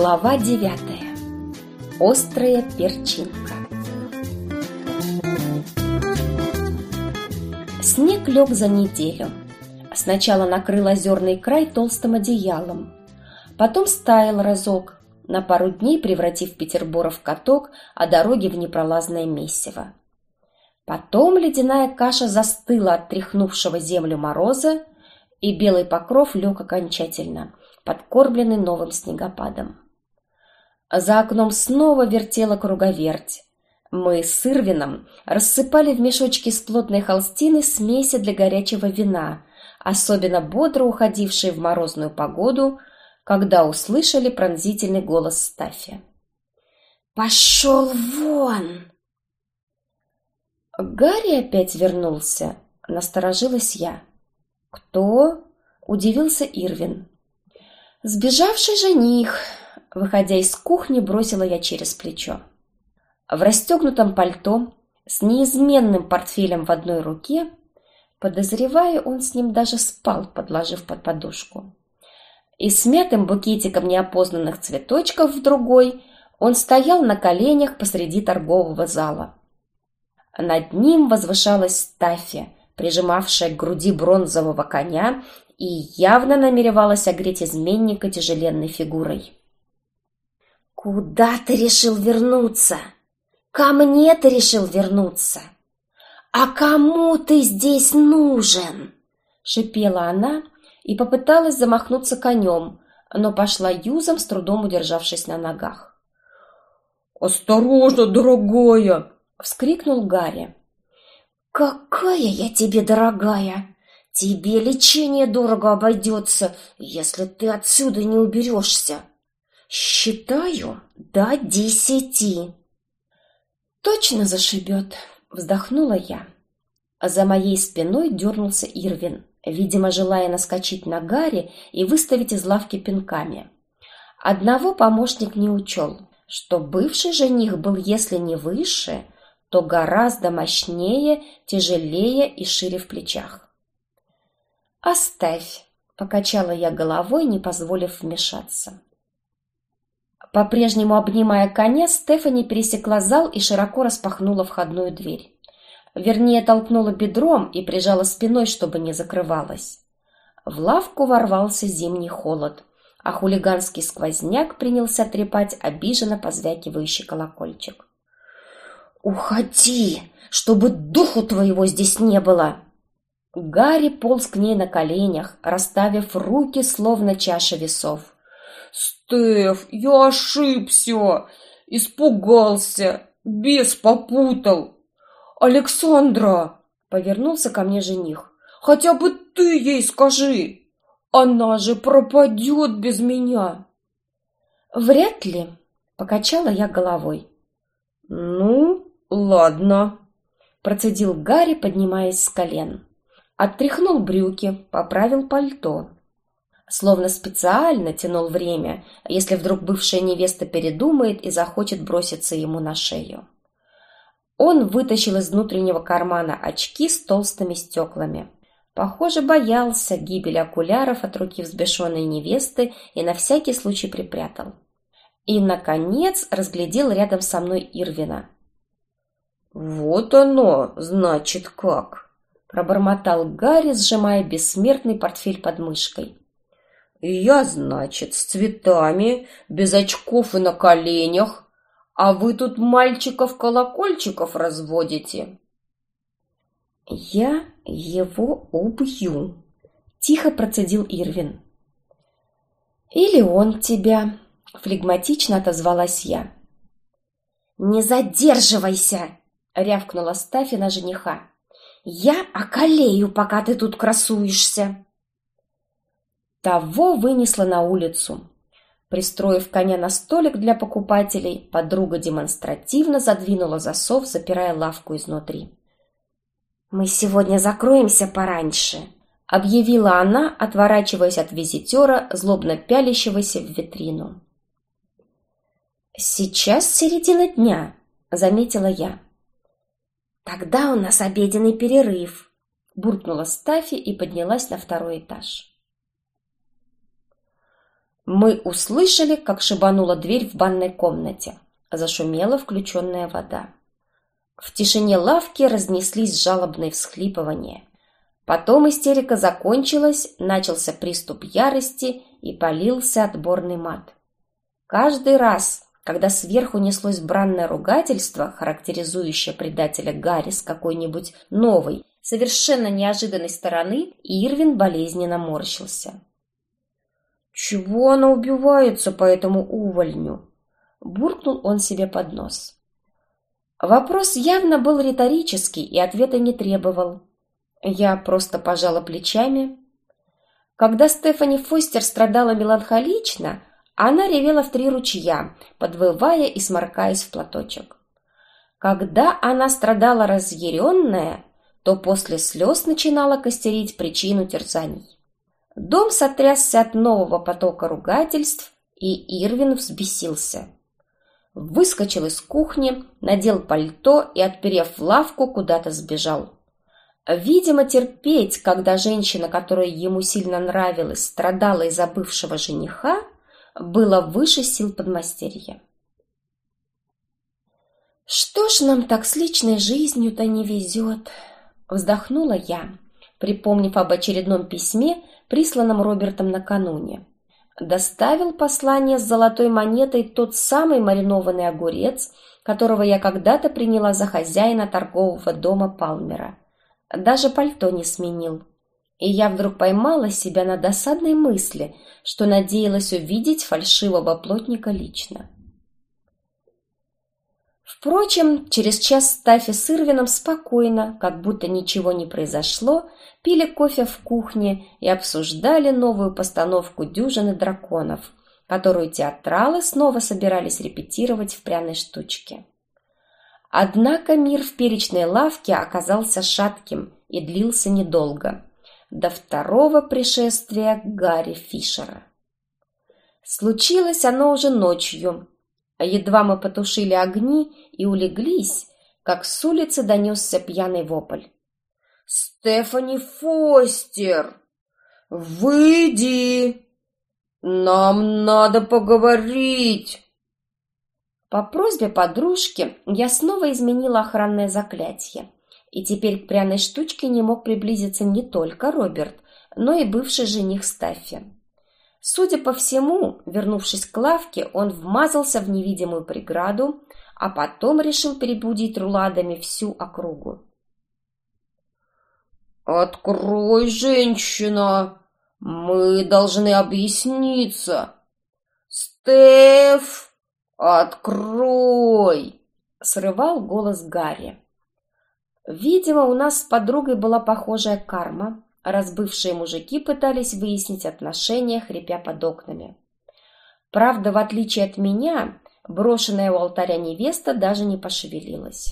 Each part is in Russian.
Глава 9. Острая перчинка. Снег лег за неделю. Сначала накрыл озерный край толстым одеялом. Потом стаял разок, на пару дней превратив Петербора в каток, а дороги в непролазное месиво. Потом ледяная каша застыла от тряхнувшего землю мороза, и белый покров лег окончательно, подкормленный новым снегопадом. За окном снова вертела круговерть. Мы с Ирвином рассыпали в мешочки из плотной холстины смеси для горячего вина, особенно бодро уходившие в морозную погоду, когда услышали пронзительный голос Стаффи. «Пошел вон!» Гарри опять вернулся, насторожилась я. «Кто?» – удивился Ирвин. «Сбежавший жених», – выходя из кухни, бросила я через плечо. В расстегнутом пальто, с неизменным портфелем в одной руке, подозревая, он с ним даже спал, подложив под подушку, и с мятым букетиком неопознанных цветочков в другой, он стоял на коленях посреди торгового зала. Над ним возвышалась Стаффи, прижимавшая к груди бронзового коня, и явно намеревалась огреть изменника тяжеленной фигурой. «Куда ты решил вернуться? Ко мне ты решил вернуться? А кому ты здесь нужен?» — шипела она и попыталась замахнуться конем, но пошла юзом, с трудом удержавшись на ногах. «Осторожно, дорогая!» — вскрикнул Гарри. «Какая я тебе дорогая! Тебе лечение дорого обойдется, если ты отсюда не уберешься. Считаю до 10. «Точно зашибет!» — вздохнула я. За моей спиной дернулся Ирвин, видимо, желая наскочить на Гарри и выставить из лавки пинками. Одного помощник не учел, что бывший жених был, если не выше, то гораздо мощнее, тяжелее и шире в плечах. «Оставь!» — покачала я головой, не позволив вмешаться. По-прежнему обнимая коня, Стефани пересекла зал и широко распахнула входную дверь. Вернее, толкнула бедром и прижала спиной, чтобы не закрывалась. В лавку ворвался зимний холод, а хулиганский сквозняк принялся трепать обиженно позвякивающий колокольчик. «Уходи, чтобы духу твоего здесь не было!» Гарри полз к ней на коленях, расставив руки, словно чаша весов. «Стеф, я ошибся! Испугался! Бес попутал! Александра!» — повернулся ко мне жених. «Хотя бы ты ей скажи! Она же пропадет без меня!» «Вряд ли!» — покачала я головой. «Ну, ладно!» — процедил Гарри, поднимаясь с колен. Оттряхнул брюки, поправил пальто. Словно специально тянул время, если вдруг бывшая невеста передумает и захочет броситься ему на шею. Он вытащил из внутреннего кармана очки с толстыми стеклами. Похоже, боялся гибели окуляров от руки взбешенной невесты и на всякий случай припрятал. И, наконец, разглядел рядом со мной Ирвина. «Вот оно, значит, как!» — пробормотал Гарри, сжимая бессмертный портфель под мышкой. «Я, значит, с цветами, без очков и на коленях, а вы тут мальчиков-колокольчиков разводите». «Я его убью», — тихо процедил Ирвин. «Или он тебя», — флегматично отозвалась я. «Не задерживайся!» — рявкнула Стаффи на жениха. «Я околею, пока ты тут красуешься!» Того вынесло на улицу. Пристроив коня на столик для покупателей, подруга демонстративно задвинула засов, запирая лавку изнутри. «Мы сегодня закроемся пораньше», — объявила она, отворачиваясь от визитера, злобно пялящегося в витрину. «Сейчас середина дня», — заметила я. «Тогда у нас обеденный перерыв», — буркнула Стаффи и поднялась на второй этаж. Мы услышали, как шибанула дверь в банной комнате. Зашумела включенная вода. В тишине лавки разнеслись жалобные всхлипывания. Потом истерика закончилась, начался приступ ярости и полился отборный мат. Каждый раз, когда сверху неслось бранное ругательство, характеризующее предателя Гарри с какой-нибудь новой, совершенно неожиданной стороны, Ирвин болезненно морщился. «Чего она убивается по этому увольню?» – буркнул он себе под нос. Вопрос явно был риторический и ответа не требовал. Я просто пожала плечами. Когда Стефани Фостер страдала меланхолично, она ревела в 3 ручья, подвывая и сморкаясь в платочек. Когда она страдала разъяренная, то после слез начинала костерить причину терзаний. Дом сотрясся от нового потока ругательств, и Ирвин взбесился. Выскочил из кухни, надел пальто и, отперев лавку, куда-то сбежал. Видимо, терпеть, когда женщина, которая ему сильно нравилась, страдала из-за бывшего жениха, было выше сил подмастерья. «Что ж нам так с личной жизнью-то не везет?» – вздохнула я, припомнив об очередном письме, присланном Робертом накануне. Доставил послание с золотой монетой тот самый маринованный огурец, которого я когда-то приняла за хозяина торгового дома Палмера. Даже пальто не сменил. И я вдруг поймала себя на досадной мысли, что надеялась увидеть фальшивого плотника лично. Впрочем, через час Стаффи с Ирвином спокойно, как будто ничего не произошло, пили кофе в кухне и обсуждали новую постановку «Дюжины драконов», которую театралы снова собирались репетировать в пряной штучке. Однако мир в перечной лавке оказался шатким и длился недолго, до второго пришествия Гарри Фишера. Случилось оно уже ночью. Едва мы потушили огни и улеглись, как с улицы донесся пьяный вопль. «Стефани Фостер! Выйди! Нам надо поговорить!» По просьбе подружки я снова изменила охранное заклятие, и теперь к пряной штучке не мог приблизиться не только Роберт, но и бывший жених Стаффи. Судя по всему, вернувшись к лавке, он вмазался в невидимую преграду, а потом решил перебудить руладами всю округу. «Открой, женщина! Мы должны объясниться! Стеф, открой!» — срывал голос Гарри. Видимо, у нас с подругой была похожая карма, раз бывшие мужики пытались выяснить отношения, хрипя под окнами. Правда, в отличие от меня, брошенная у алтаря невеста даже не пошевелилась.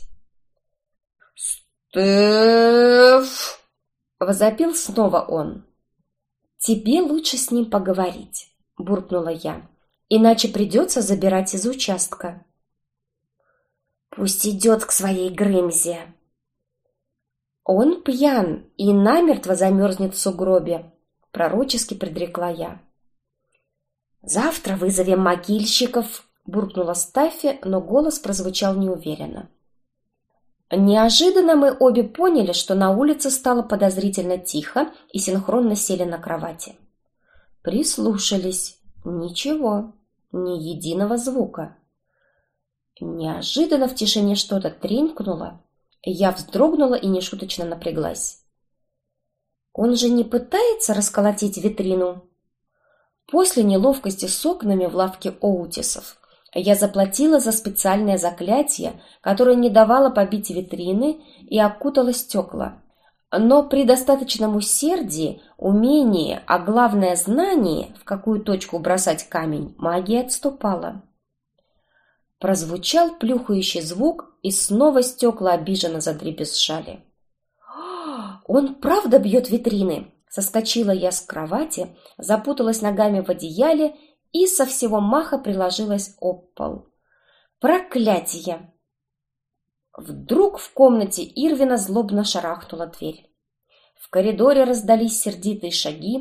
«Стеф!» — возопил снова он. «Тебе лучше с ним поговорить», — буркнула я, «иначе придется забирать из участка». «Пусть идет к своей Грымзе». «Он пьян и намертво замерзнет в сугробе», — пророчески предрекла я. «Завтра вызовем могильщиков», — буркнула Стаффи, но голос прозвучал неуверенно. Неожиданно мы обе поняли, что на улице стало подозрительно тихо, и синхронно сели на кровати. Прислушались. Ничего, ни единого звука. Неожиданно в тишине что-то тренькнуло. Я вздрогнула и нешуточно напряглась. Он же не пытается расколотить витрину? После неловкости с окнами в лавке Оутисов я заплатила за специальное заклятие, которое не давало побить витрины и окутало стекла. Но при достаточном усердии, умении, а главное знании, в какую точку бросать камень, магия отступала. Прозвучал плюхающий звук, и снова стекла обиженно задребезжали. «Он правда бьет витрины?» Соскочила я с кровати, запуталась ногами в одеяле и со всего маха приложилась об пол. «Проклятие!» Вдруг в комнате Ирвина злобно шарахнула дверь. В коридоре раздались сердитые шаги,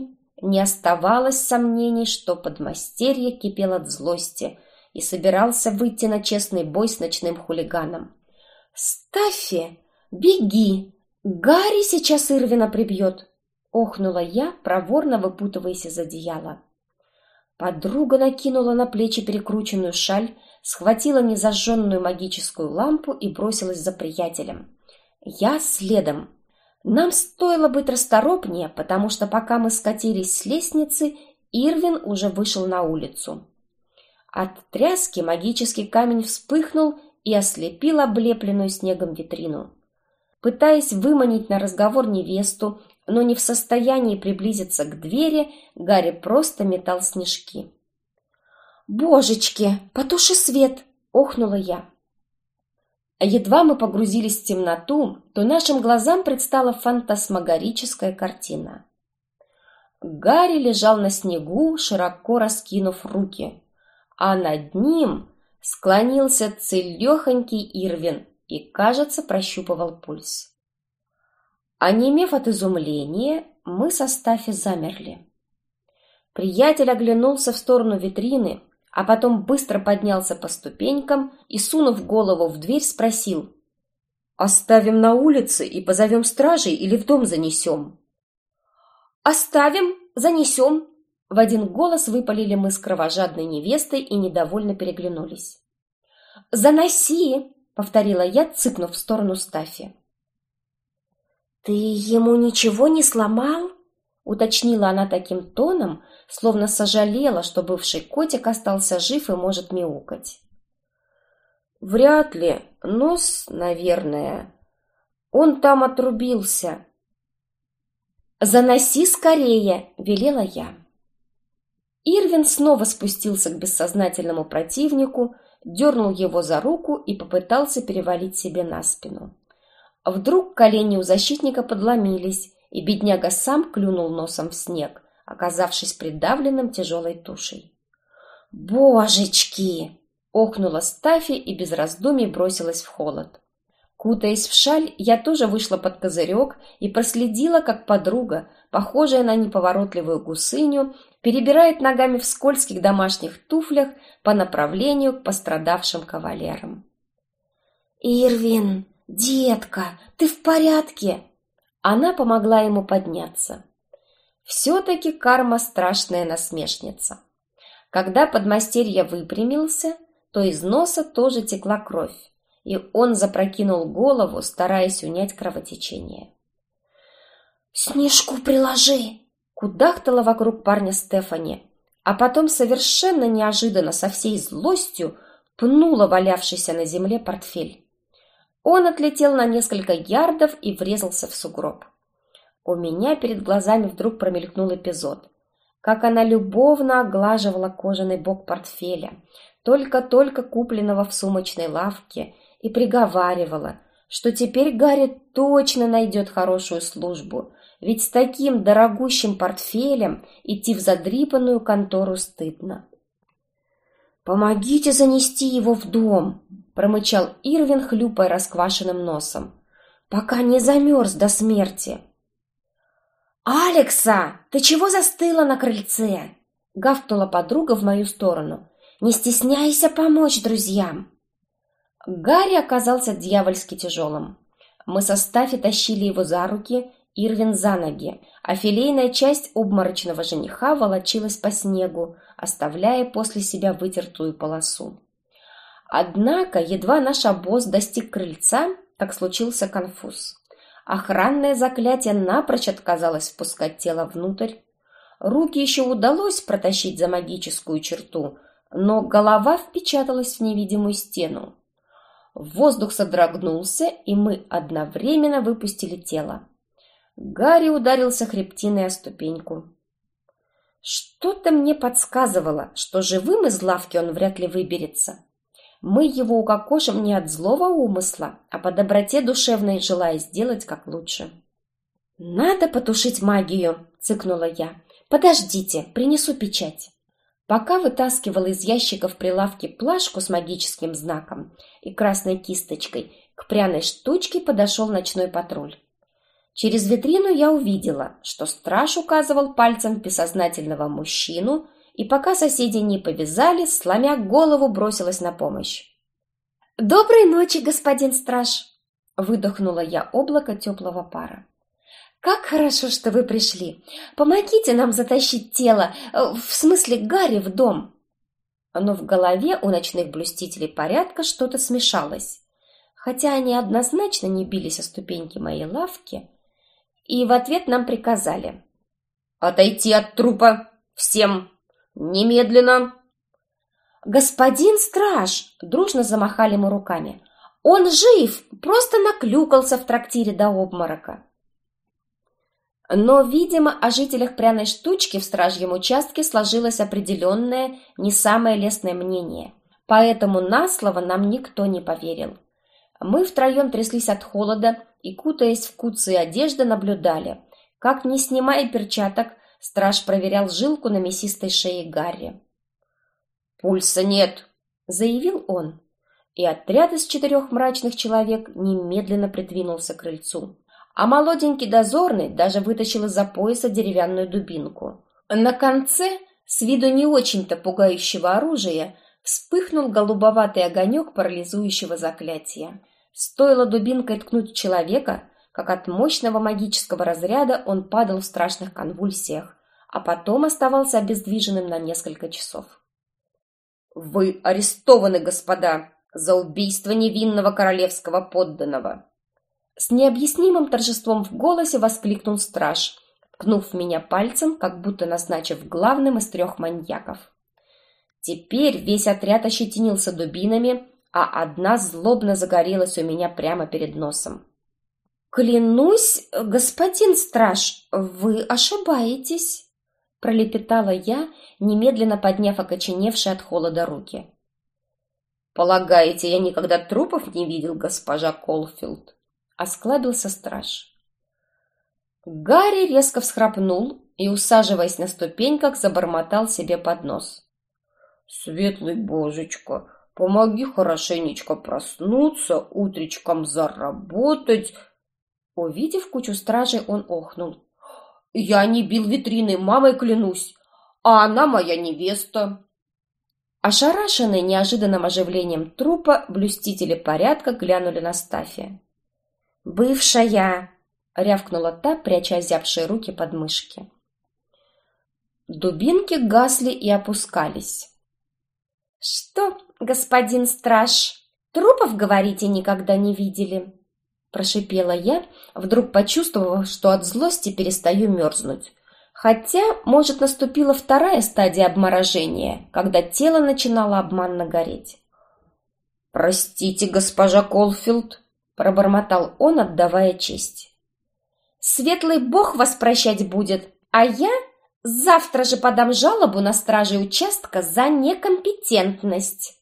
не оставалось сомнений, что подмастерье кипел от злости и собирался выйти на честный бой с ночным хулиганом. «Стаффи, беги! Гарри сейчас Ирвина прибьет!» — охнула я, проворно выпутываясь из одеяла. Подруга накинула на плечи перекрученную шаль, схватила незажженную магическую лампу и бросилась за приятелем. Я следом. Нам стоило быть расторопнее, потому что пока мы скатились с лестницы, Ирвин уже вышел на улицу. От тряски магический камень вспыхнул и ослепил облепленную снегом витрину. Пытаясь выманить на разговор невесту, но не в состоянии приблизиться к двери, Гарри просто метал снежки. «Божечки, потуши свет!» — охнула я. Едва мы погрузились в темноту, то нашим глазам предстала фантасмагорическая картина. Гарри лежал на снегу, широко раскинув руки, а над ним склонился целехонький Ирвин и, кажется, прощупывал пульс. Онемев от изумления, мы со Стаффи замерли. Приятель оглянулся в сторону витрины, а потом быстро поднялся по ступенькам и, сунув голову в дверь, спросил: «Оставим на улице и позовем стражей или в дом занесем?» «Оставим, занесем!» В один голос выпалили мы с кровожадной невестой и недовольно переглянулись. «Заноси!» — повторила я, цыкнув в сторону Стаффи. «Ты ему ничего не сломал?» — уточнила она таким тоном, словно сожалела, что бывший котик остался жив и может мяукать. «Вряд ли. Нос, наверное. Он там отрубился». «Заноси скорее!» — велела я. Ирвин снова спустился к бессознательному противнику, дернул его за руку и попытался перевалить себе на спину. Вдруг колени у защитника подломились, и бедняга сам клюнул носом в снег, оказавшись придавленным тяжелой тушей. «Божечки!» — охнула Стаффи и без раздумий бросилась в холод. Кутаясь в шаль, я тоже вышла под козырек и проследила, как подруга, похожая на неповоротливую гусыню, перебирает ногами в скользких домашних туфлях по направлению к пострадавшим кавалерам. «Ирвин, детка, ты в порядке?» Она помогла ему подняться. Все-таки карма страшная насмешница. Когда подмастерье выпрямился, то из носа тоже текла кровь, и он запрокинул голову, стараясь унять кровотечение. «Снежку приложи!» — кудахтала вокруг парня Стефани, а потом совершенно неожиданно со всей злостью пнула валявшийся на земле портфель. Он отлетел на несколько ярдов и врезался в сугроб. У меня перед глазами вдруг промелькнул эпизод, как она любовно оглаживала кожаный бок портфеля, только-только купленного в сумочной лавке, и приговаривала, что теперь Гарри точно найдет хорошую службу, ведь с таким дорогущим портфелем идти в задрипанную контору стыдно. «Помогите занести его в дом», — промычал Ирвин, хлюпая расквашенным носом, «пока не замерз до смерти». «Алекса, ты чего застыла на крыльце?» — гавкнула подруга в мою сторону. «Не стесняйся помочь друзьям». Гарри оказался дьявольски тяжелым. Мы со Стаффи тащили его за руки, Ирвин за ноги, а филейная часть обморочного жениха волочилась по снегу, оставляя после себя вытертую полосу. Однако едва наш обоз достиг крыльца, как случился конфуз. Охранное заклятие напрочь отказалось впускать тело внутрь. Руки еще удалось протащить за магическую черту, но голова впечаталась в невидимую стену. Воздух содрогнулся, и мы одновременно выпустили тело. Гарри ударился хребтиной о ступеньку. Что-то мне подсказывало, что живым из лавки он вряд ли выберется. Мы его укокошим не от злого умысла, а по доброте душевной, желая сделать как лучше. «Надо потушить магию», — цыкнула я. «Подождите, принесу печать». Пока вытаскивала из ящика в прилавке плашку с магическим знаком и красной кисточкой, к пряной штучке подошел ночной патруль. Через витрину я увидела, что страж указывал пальцем в бессознательного мужчину, и пока соседи не повязали, сломя голову, бросилась на помощь. «Доброй ночи, господин страж!» — выдохнула я облако теплого пара. «Как хорошо, что вы пришли! Помогите нам затащить тело, в смысле Гарри, в дом!» Но в голове у ночных блюстителей порядка что-то смешалось, хотя они однозначно не бились о ступеньки моей лавки, и в ответ нам приказали: «Отойти от трупа! Всем! Немедленно!» «Господин страж!» — дружно замахали мы руками. «Он жив! Просто наклюкался в трактире до обморока!» Но, видимо, о жителях пряной штучки в стражьем участке сложилось определенное, не самое лестное мнение, поэтому на слово нам никто не поверил. Мы втроем тряслись от холода и, кутаясь в куцые одежды, наблюдали, как, не снимая перчаток, страж проверял жилку на мясистой шее Гарри. «Пульса нет», — заявил он, и отряд из 4 мрачных человек немедленно придвинулся к крыльцу. А молоденький дозорный даже вытащил из-за пояса деревянную дубинку. На конце, с виду не очень-то пугающего оружия, вспыхнул голубоватый огонек парализующего заклятия. Стоило дубинкой ткнуть человека, как от мощного магического разряда он падал в страшных конвульсиях, а потом оставался обездвиженным на несколько часов. «Вы арестованы, господа, за убийство невинного королевского подданного!» С необъяснимым торжеством в голосе воскликнул страж, ткнув меня пальцем, как будто назначив главным из 3 маньяков. Теперь весь отряд ощетинился дубинами, а одна злобно загорелась у меня прямо перед носом. «Клянусь, господин страж, вы ошибаетесь», — пролепетала я, немедленно подняв окоченевшие от холода руки. «Полагаете, я никогда трупов не видел, госпожа Колфилд?» — осклабился страж. Гарри резко всхрапнул и, усаживаясь на ступеньках, забормотал себе под нос: «Светлый божечка, помоги хорошенечко проснуться, утречком заработать!» Увидев кучу стражей, он охнул: «Я не бил витрины, мамой клянусь, а она моя невеста!» Ошарашенные неожиданным оживлением трупа, блюстители порядка глянули на Стаффи. «Бывшая!» — рявкнула та, пряча озябшие руки под мышки. Дубинки гасли и опускались. «Что, господин страж, трупов, говорите, никогда не видели?» — прошипела я, вдруг почувствовав, что от злости перестаю мерзнуть. Хотя, может, наступила 2-я стадия обморожения, когда тело начинало обманно гореть. «Простите, госпожа Колфилд», — пробормотал он, отдавая честь. «Светлый бог вас прощать будет, а я завтра же подам жалобу на стражей участка за некомпетентность».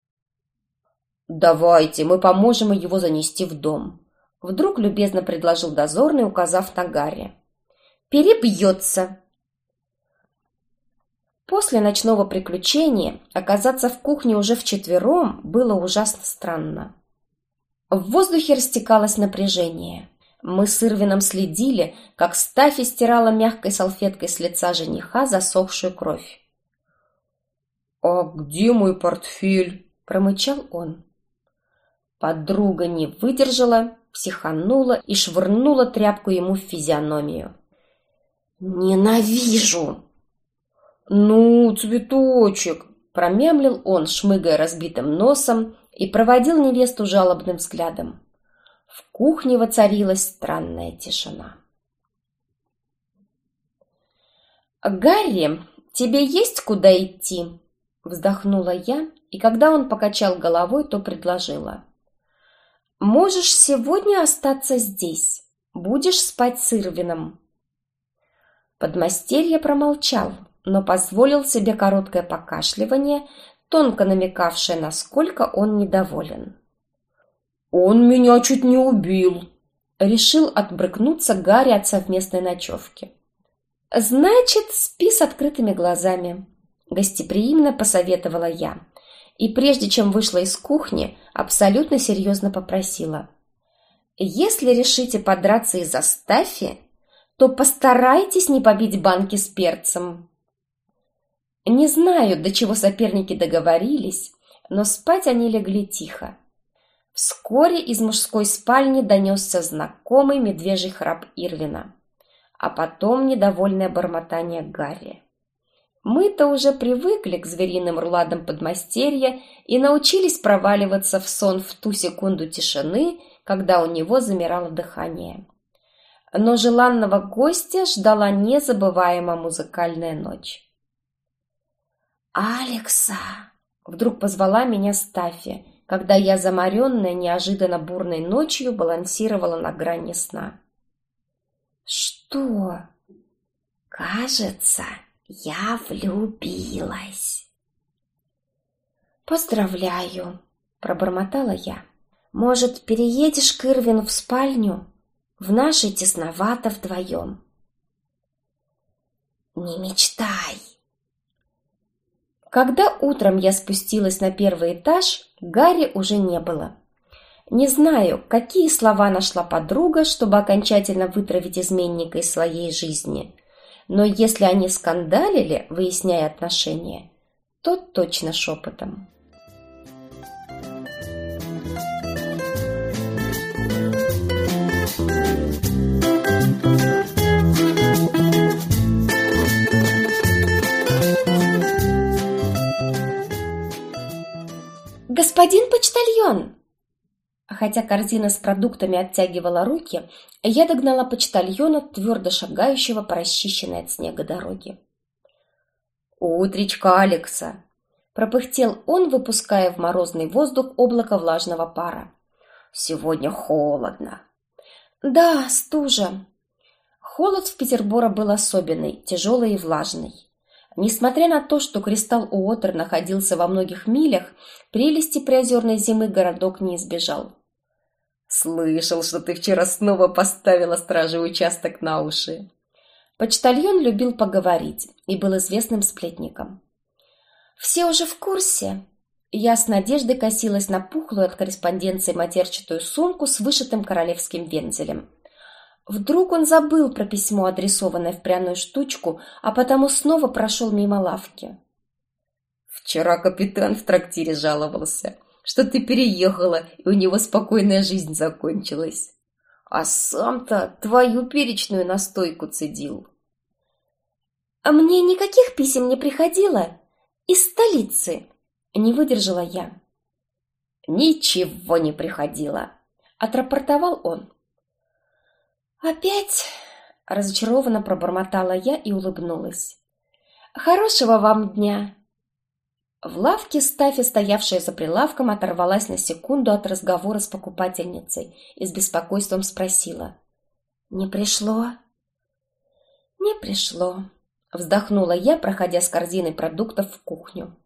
«Давайте, мы поможем его занести в дом», — вдруг любезно предложил дозорный, указав на Гарри. «Перебьется». После ночного приключения оказаться в кухне уже вчетвером было ужасно странно. В воздухе растекалось напряжение. Мы с Ирвином следили, как Стаффи стирала мягкой салфеткой с лица жениха засохшую кровь. «А где мой портфель?» – промычал он. Подруга не выдержала, психанула и швырнула тряпку ему в физиономию. «Ненавижу!» «Ну, цветочек!» – промямлил он, шмыгая разбитым носом, и проводил невесту жалобным взглядом. В кухне воцарилась странная тишина. «Гарри, тебе есть куда идти?» – вздохнула я, и когда он покачал головой, то предложила: «Можешь сегодня остаться здесь, будешь спать с Ирвином». Подмастерье промолчал, но позволил себе короткое покашливание, тонко намекавшее, насколько он недоволен. «Он меня чуть не убил», — решил отбрыкнуться Гарри от совместной ночевки. «Значит, спи с открытыми глазами», — гостеприимно посоветовала я, и прежде чем вышла из кухни, абсолютно серьезно попросила: Если решите подраться из-за Стаффи, то постарайтесь не побить банки с перцем. Не знаю, до чего соперники договорились, но спать они легли тихо. Вскоре из мужской спальни донесся знакомый медвежий храп Ирвина, а потом недовольное бормотание Гарри. Мы-то уже привыкли к звериным руладам подмастерья и научились проваливаться в сон в ту секунду тишины, когда у него замирало дыхание. Но желанного гостя ждала незабываемая музыкальная ночь. «Алекса!» — вдруг позвала меня Стаффи, когда я, заморенная неожиданно бурной ночью, балансировала на грани сна. «Что?» «Кажется, я влюбилась». «Поздравляю», — пробормотала я. «Может, переедешь к Ирвину в спальню? В нашей тесновато вдвоем». «Не мечтай». Когда утром я спустилась на первый этаж, Гарри уже не было. Не знаю, какие слова нашла подруга, чтобы окончательно вытравить изменника из своей жизни, но если они скандалили, выясняя отношения, то точно шепотом. «Господин почтальон!» Хотя корзина с продуктами оттягивала руки, я догнала почтальона, твердо шагающего по расчищенной от снега дороге. «Утречка, Алекса!» – пропыхтел он, выпуская в морозный воздух облако влажного пара. «Сегодня холодно». «Да, стужа». Холод в Петерборе был особенный, тяжелый и влажный. Несмотря на то, что Кристал Уотер находился во многих милях, прелести приозерной зимы городок не избежал. «Слышал, что ты вчера снова поставила стражи участок на уши». Почтальон любил поговорить и был известным сплетником. «Все уже в курсе». Я с надеждой косилась на пухлую от корреспонденции матерчатую сумку с вышитым королевским вензелем. Вдруг он забыл про письмо, адресованное в пряную штучку, а потому снова прошел мимо лавки. «Вчера капитан в трактире жаловался, что ты переехала, и у него спокойная жизнь закончилась. А сам-то твою перечную настойку цедил». «А мне никаких писем не приходило? Из столицы?» Не выдержала я. «Ничего не приходило», — отрапортовал он. «Опять?» – разочарованно пробормотала я и улыбнулась. «Хорошего вам дня!» В лавке Стаффи, стоявшая за прилавком, оторвалась на секунду от разговора с покупательницей и с беспокойством спросила. «Не пришло?» «Не пришло», – вздохнула я, проходя с корзиной продуктов в кухню.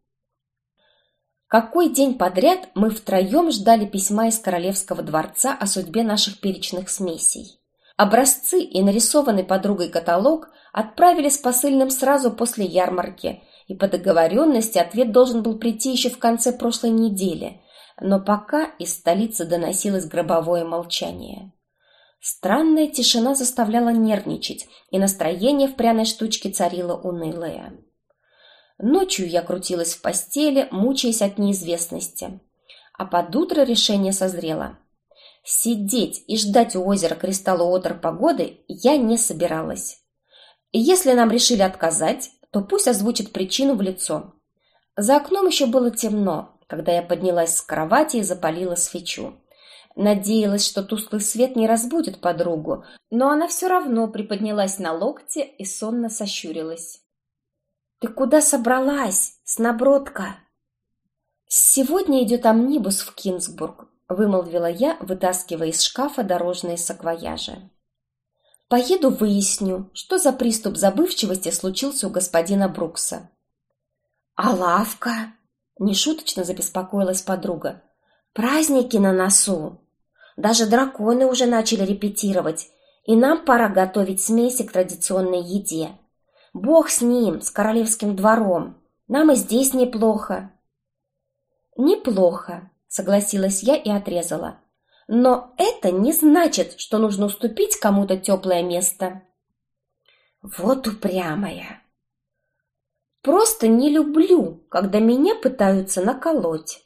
Какой день подряд мы втроем ждали письма из Королевского дворца о судьбе наших перечных смесей. Образцы и нарисованный подругой каталог отправили с посыльным сразу после ярмарки, и по договоренности ответ должен был прийти еще в конце прошлой недели, но пока из столицы доносилось гробовое молчание. Странная тишина заставляла нервничать, и настроение в пряной штучке царило унылое. Ночью я крутилась в постели, мучаясь от неизвестности, а под утро решение созрело. Сидеть и ждать у озера Кристал Уотер погоды я не собиралась. Если нам решили отказать, то пусть озвучит причину в лицо. За окном еще было темно, когда я поднялась с кровати и запалила свечу. Надеялась, что тусклый свет не разбудит подругу, но она все равно приподнялась на локте и сонно сощурилась. «Ты куда собралась, снобродка?» «Сегодня идет амнибус в Кингсбург», — вымолвила я, вытаскивая из шкафа дорожные саквояжи. «Поеду выясню, что за приступ забывчивости случился у господина Брукса». «А лавка?» — нешуточно забеспокоилась подруга. «Праздники на носу. Даже драконы уже начали репетировать, и нам пора готовить смеси к традиционной еде. Бог с ним, с королевским двором. Нам и здесь неплохо». «Неплохо», — согласилась я и отрезала. Но это не значит, что нужно уступить кому-то теплое место. Вот упрямая. Просто не люблю, когда меня пытаются наколоть.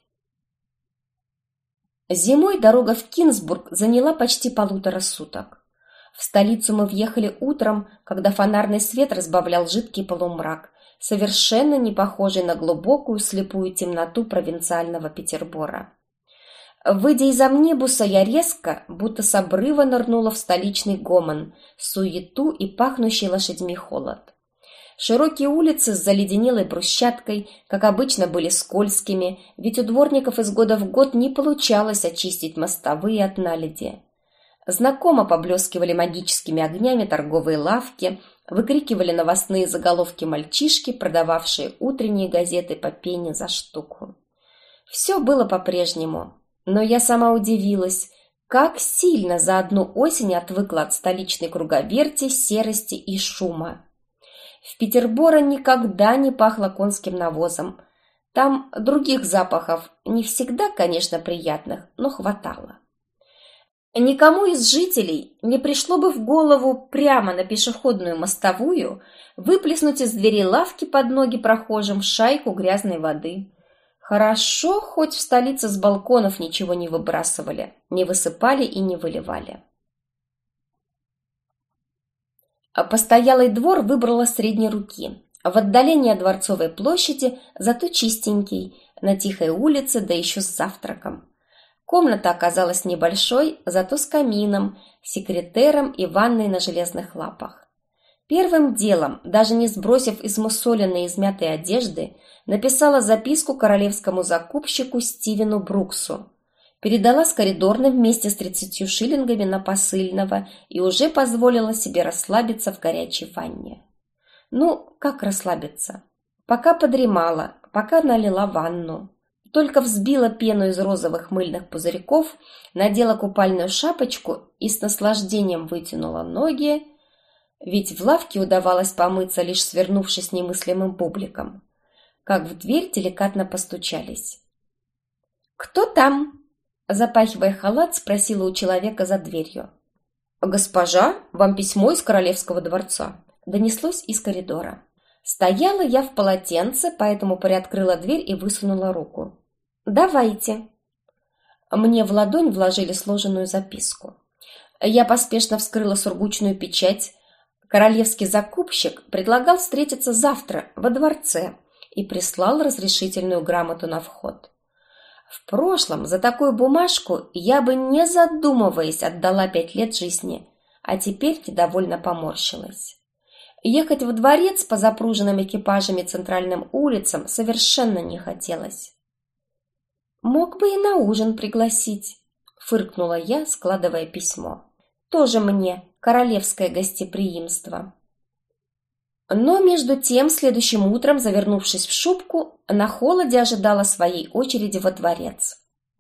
Зимой дорога в Кинсбург заняла почти 1,5 суток. В столицу мы въехали утром, когда фонарный свет разбавлял жидкий полумрак, совершенно не похожий на глубокую слепую темноту провинциального Петербора. Выйдя из амнибуса, я резко, будто с обрыва нырнула в столичный гомон, суету и пахнущий лошадьми холод. Широкие улицы с заледенелой брусчаткой, как обычно, были скользкими, ведь у дворников из года в год не получалось очистить мостовые от наледи. Знакомо поблескивали магическими огнями торговые лавки, выкрикивали новостные заголовки мальчишки, продававшие утренние газеты по пенни за штуку. Все было по-прежнему, но я сама удивилась, как сильно за одну осень отвыкла от столичной круговерти, серости и шума. В Петерборе никогда не пахло конским навозом. Там других запахов, не всегда, конечно, приятных, но хватало. Никому из жителей не пришло бы в голову прямо на пешеходную мостовую выплеснуть из двери лавки под ноги прохожим шайку грязной воды. Хорошо, хоть в столице с балконов ничего не выбрасывали, не высыпали и не выливали. Постоялый двор выбрала средней руки, в отдалении от Дворцовой площади, зато чистенький, на тихой улице, да еще с завтраком. Комната оказалась небольшой, зато с камином, секретером и ванной на железных лапах. Первым делом, даже не сбросив измусоленной измятой одежды, написала записку королевскому закупщику Стивену Бруксу. Передала с коридорным вместе с 30 шиллингами на посыльного и уже позволила себе расслабиться в горячей ванне. Ну, как расслабиться? Пока подремала, пока налила ванну. Только взбила пену из розовых мыльных пузырьков, надела купальную шапочку и с наслаждением вытянула ноги, ведь в лавке удавалось помыться, лишь свернувшись немыслимым бубликом. Как в дверь деликатно постучались. «Кто там?» Запахивая халат, спросила у человека за дверью. «Госпожа, вам письмо из королевского дворца», донеслось из коридора. Стояла я в полотенце, поэтому приоткрыла дверь и высунула руку. «Давайте». Мне в ладонь вложили сложенную записку. Я поспешно вскрыла сургучную печать. Королевский закупщик предлагал встретиться завтра во дворце и прислал разрешительную грамоту на вход. В прошлом за такую бумажку я бы, не задумываясь, отдала 5 лет жизни, а теперь недовольно поморщилась. Ехать во дворец по запруженным экипажами центральным улицам совершенно не хотелось. «Мог бы и на ужин пригласить», — фыркнула я, складывая письмо. «Тоже мне королевское гостеприимство». Но между тем, следующим утром, завернувшись в шубку, на холоде ожидала своей очереди во дворец.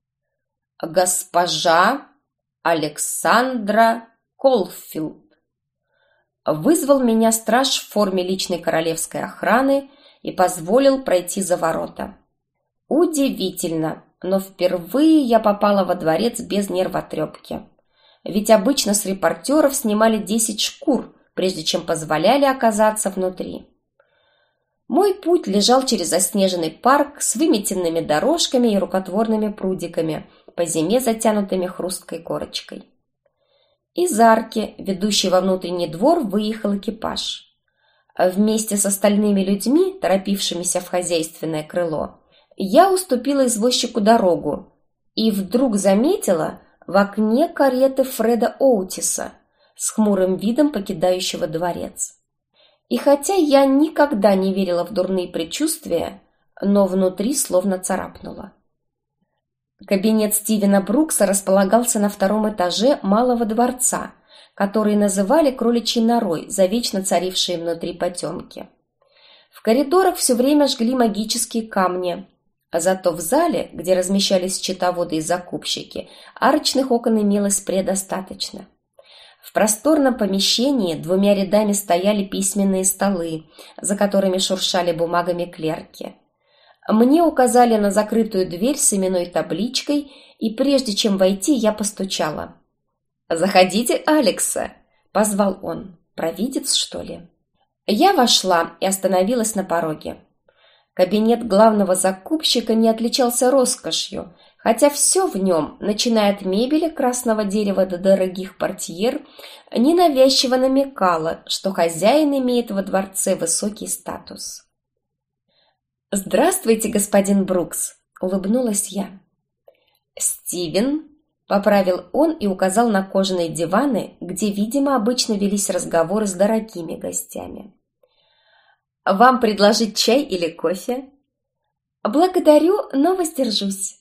«Госпожа Александра Колфилд». Вызвал меня страж в форме личной королевской охраны и позволил пройти за ворота. Удивительно, но впервые я попала во дворец без нервотрепки. Ведь обычно с репортеров снимали 10 шкур, прежде чем позволяли оказаться внутри. Мой путь лежал через заснеженный парк с выметенными дорожками и рукотворными прудиками, по зиме затянутыми хрусткой корочкой. Из арки, ведущей во внутренний двор, выехал экипаж. Вместе с остальными людьми, торопившимися в хозяйственное крыло, я уступила извозчику дорогу и вдруг заметила в окне кареты Фреда Оутиса с хмурым видом покидающего дворец. И хотя я никогда не верила в дурные предчувствия, но внутри словно царапнуло. Кабинет Стивена Брукса располагался на 2-м этаже Малого дворца, который называли кроличьей норой за вечно царившие внутри потемки. В коридорах все время жгли магические камни, а зато в зале, где размещались счетоводы и закупщики, арочных окон имелось предостаточно. В просторном помещении 2 рядами стояли письменные столы, за которыми шуршали бумагами клерки. Мне указали на закрытую дверь с именной табличкой, и прежде чем войти, я постучала. «Заходите, Алекса!» – позвал он. «Провидец, что ли?» Я вошла и остановилась на пороге. Кабинет главного закупщика не отличался роскошью, хотя все в нем, начиная от мебели красного дерева до дорогих портьер, ненавязчиво намекало, что хозяин имеет во дворце высокий статус. «Здравствуйте, господин Брукс!» – улыбнулась я. «Стивен!» – поправил он и указал на кожаные диваны, где, видимо, обычно велись разговоры с дорогими гостями. «Вам предложить чай или кофе?» «Благодарю, но воздержусь».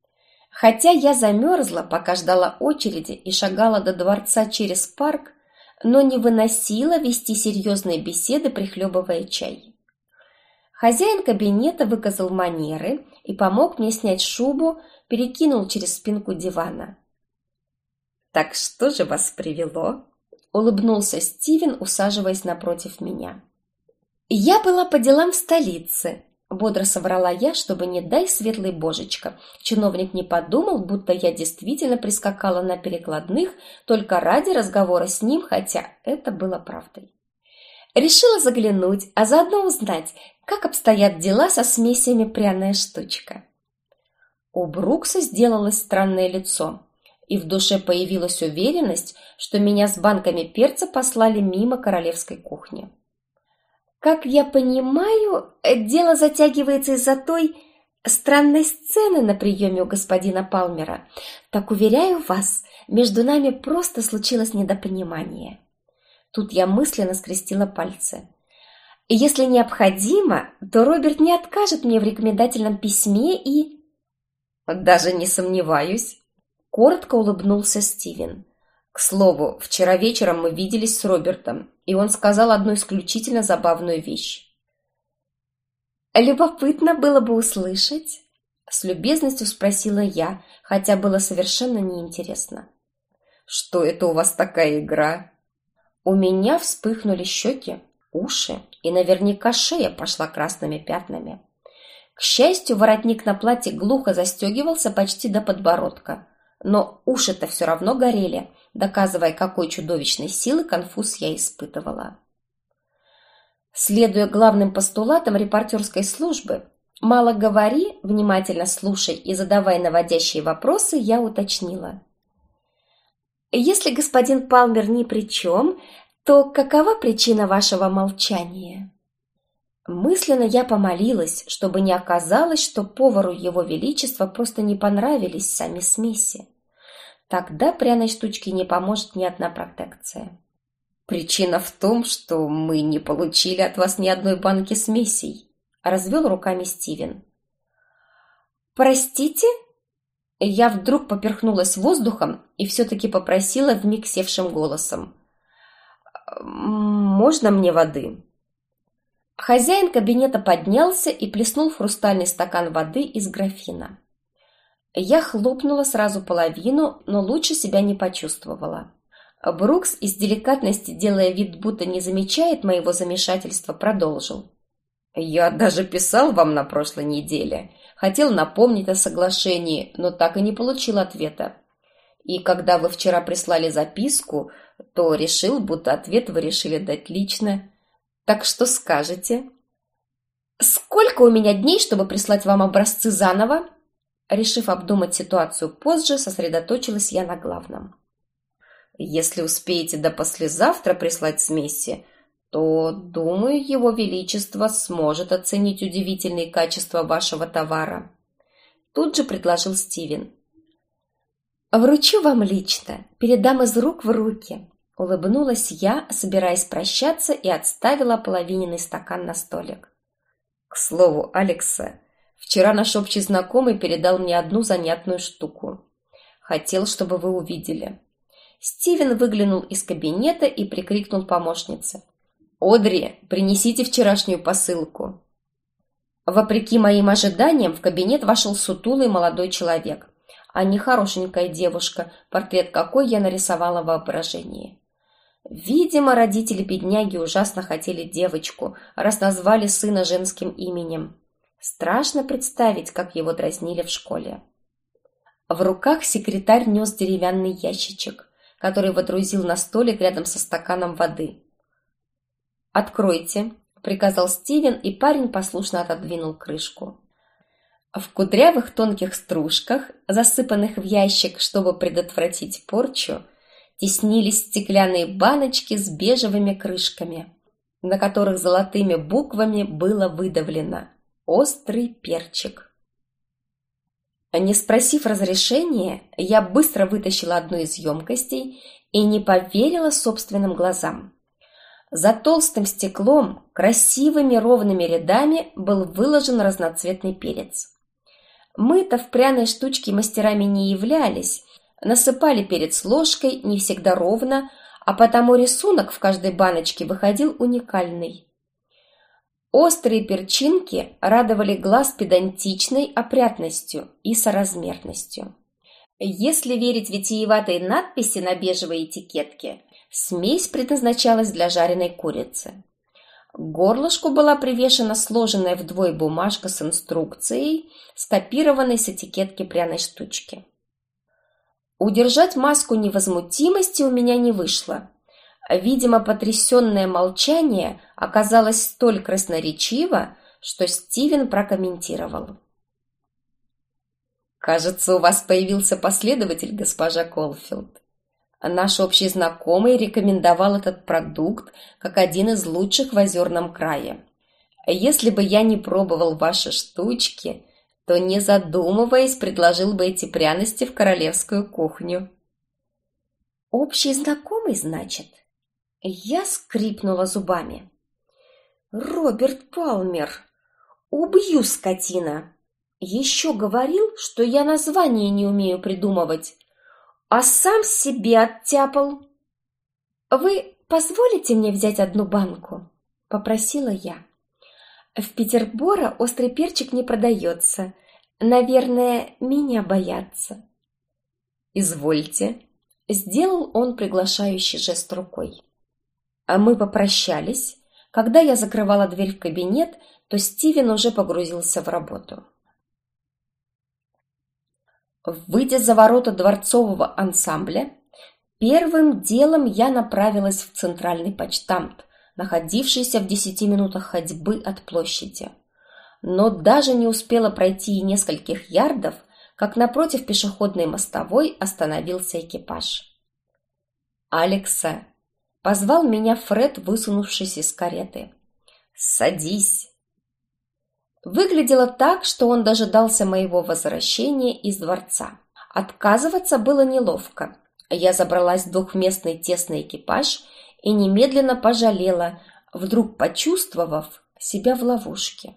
Хотя я замерзла, пока ждала очереди и шагала до дворца через парк, но не выносила вести серьезные беседы, прихлебывая чай. Хозяин кабинета выказал манеры и помог мне снять шубу, перекинул через спинку дивана. «Так что же вас привело?» – улыбнулся Стивен, усаживаясь напротив меня. «Я была по делам в столице», – бодро соврала я, чтобы, не дай светлый божечка, чиновник не подумал, будто я действительно прискакала на перекладных только ради разговора с ним, хотя это было правдой. Решила заглянуть, а заодно узнать, как обстоят дела со смесями «Пряная штучка». У Брукса сделалось странное лицо, и в душе появилась уверенность, что меня с банками перца послали мимо королевской кухни. «Как я понимаю, дело затягивается из-за той странной сцены на приеме у господина Палмера. Так, уверяю вас, между нами просто случилось недопонимание». Тут я мысленно скрестила пальцы. «И если необходимо, то Роберт не откажет мне в рекомендательном письме и...» «Даже не сомневаюсь», — коротко улыбнулся Стивен. «К слову, вчера вечером мы виделись с Робертом, и он сказал одну исключительно забавную вещь». «Любопытно было бы услышать», — с любезностью спросила я, хотя было совершенно неинтересно. «Что это у вас такая игра?» У меня вспыхнули щеки, уши, и наверняка шея пошла красными пятнами. К счастью, воротник на платье глухо застегивался почти до подбородка, но уши-то все равно горели, доказывая, какой чудовищной силы конфуз я испытывала. Следуя главным постулатам репортерской службы, «мало говори, внимательно слушай и задавай наводящие вопросы», я уточнила. «Если господин Палмер ни при чем, то какова причина вашего молчания?» Мысленно я помолилась, чтобы не оказалось, что повару его величества просто не понравились сами смеси. Тогда пряной штучке не поможет ни одна протекция. «Причина в том, что мы не получили от вас ни одной банки смесей», — развел руками Стивен. «Простите?» Я вдруг поперхнулась воздухом и все-таки попросила вмиг севшим голосом. «Можно мне воды?» Хозяин кабинета поднялся и плеснул в хрустальный стакан воды из графина. Я хлопнула сразу половину, но лучше себя не почувствовала. Брукс, из деликатности делая вид, будто не замечает моего замешательства, продолжил. «Я даже писал вам на прошлой неделе. Хотел напомнить о соглашении, но так и не получил ответа. И когда вы вчера прислали записку, то решил, будто ответ вы решили дать лично. Так что скажете?» «Сколько у меня дней, чтобы прислать вам образцы заново?» Решив обдумать ситуацию позже, сосредоточилась я на главном. «Если успеете до послезавтра прислать смеси, то, думаю, его величество сможет оценить удивительные качества вашего товара», — тут же предложил Стивен. «Вручу вам лично, передам из рук в руки», — улыбнулась я, собираясь прощаться, и отставила половиненный стакан на столик. «К слову, Алекса, вчера наш общий знакомый передал мне одну занятную штуку. Хотел, чтобы вы увидели». Стивен выглянул из кабинета и прикрикнул помощнице. «Одри, принесите вчерашнюю посылку». Вопреки моим ожиданиям, в кабинет вошел сутулый молодой человек, а не хорошенькая девушка, портрет какой я нарисовала в воображении. Видимо, родители бедняги ужасно хотели девочку, раз назвали сына женским именем. Страшно представить, как его дразнили в школе. В руках секретарь нес деревянный ящичек, который водрузил на столик рядом со стаканом воды. «Откройте», — приказал Стивен, и парень послушно отодвинул крышку. В кудрявых тонких стружках, засыпанных в ящик, чтобы предотвратить порчу, теснились стеклянные баночки с бежевыми крышками, на которых золотыми буквами было выдавлено «Острый перчик». Не спросив разрешения, я быстро вытащила одну из емкостей и не поверила собственным глазам. За толстым стеклом красивыми ровными рядами был выложен разноцветный перец. Мы-то в пряной штучке мастерами не являлись, насыпали перец ложкой не всегда ровно, а потому рисунок в каждой баночке выходил уникальный. Острые перчинки радовали глаз педантичной опрятностью и соразмерностью. Если верить витиеватой надписи на бежевой этикетке, смесь предназначалась для жареной курицы. К горлышку была привешена сложенная вдвое бумажка с инструкцией, скопированной с этикетки пряной штучки. Удержать маску невозмутимости у меня не вышло. Видимо, потрясенное молчание оказалось столь красноречиво, что Стивен прокомментировал. «Кажется, у вас появился последователь, госпожа Колфилд. Наш общий знакомый рекомендовал этот продукт как один из лучших в Озерном крае. Если бы я не пробовал ваши штучки, то, не задумываясь, предложил бы эти пряности в королевскую кухню». «Общий знакомый, значит?» Я скрипнула зубами. «Роберт Палмер! Убью, скотина! Еще говорил, что я название не умею придумывать, а сам себе оттяпал. Вы позволите мне взять одну банку?» – попросила я. «В Петерборе острый перчик не продается. Наверное, меня боятся». «Извольте», – сделал он приглашающий жест рукой. А мы попрощались. Когда я закрывала дверь в кабинет, то Стивен уже погрузился в работу. Выйдя за ворота дворцового ансамбля, первым делом я направилась в центральный почтамт, находившийся в 10 минутах ходьбы от площади. Но даже не успела пройти и нескольких ярдов, как напротив пешеходной мостовой остановился экипаж. «Алекса!» — позвал меня Фред, высунувшись из кареты. «Садись!» Выглядело так, что он дожидался моего возвращения из дворца. Отказываться было неловко. Я забралась в двухместный тесный экипаж и немедленно пожалела, вдруг почувствовав себя в ловушке.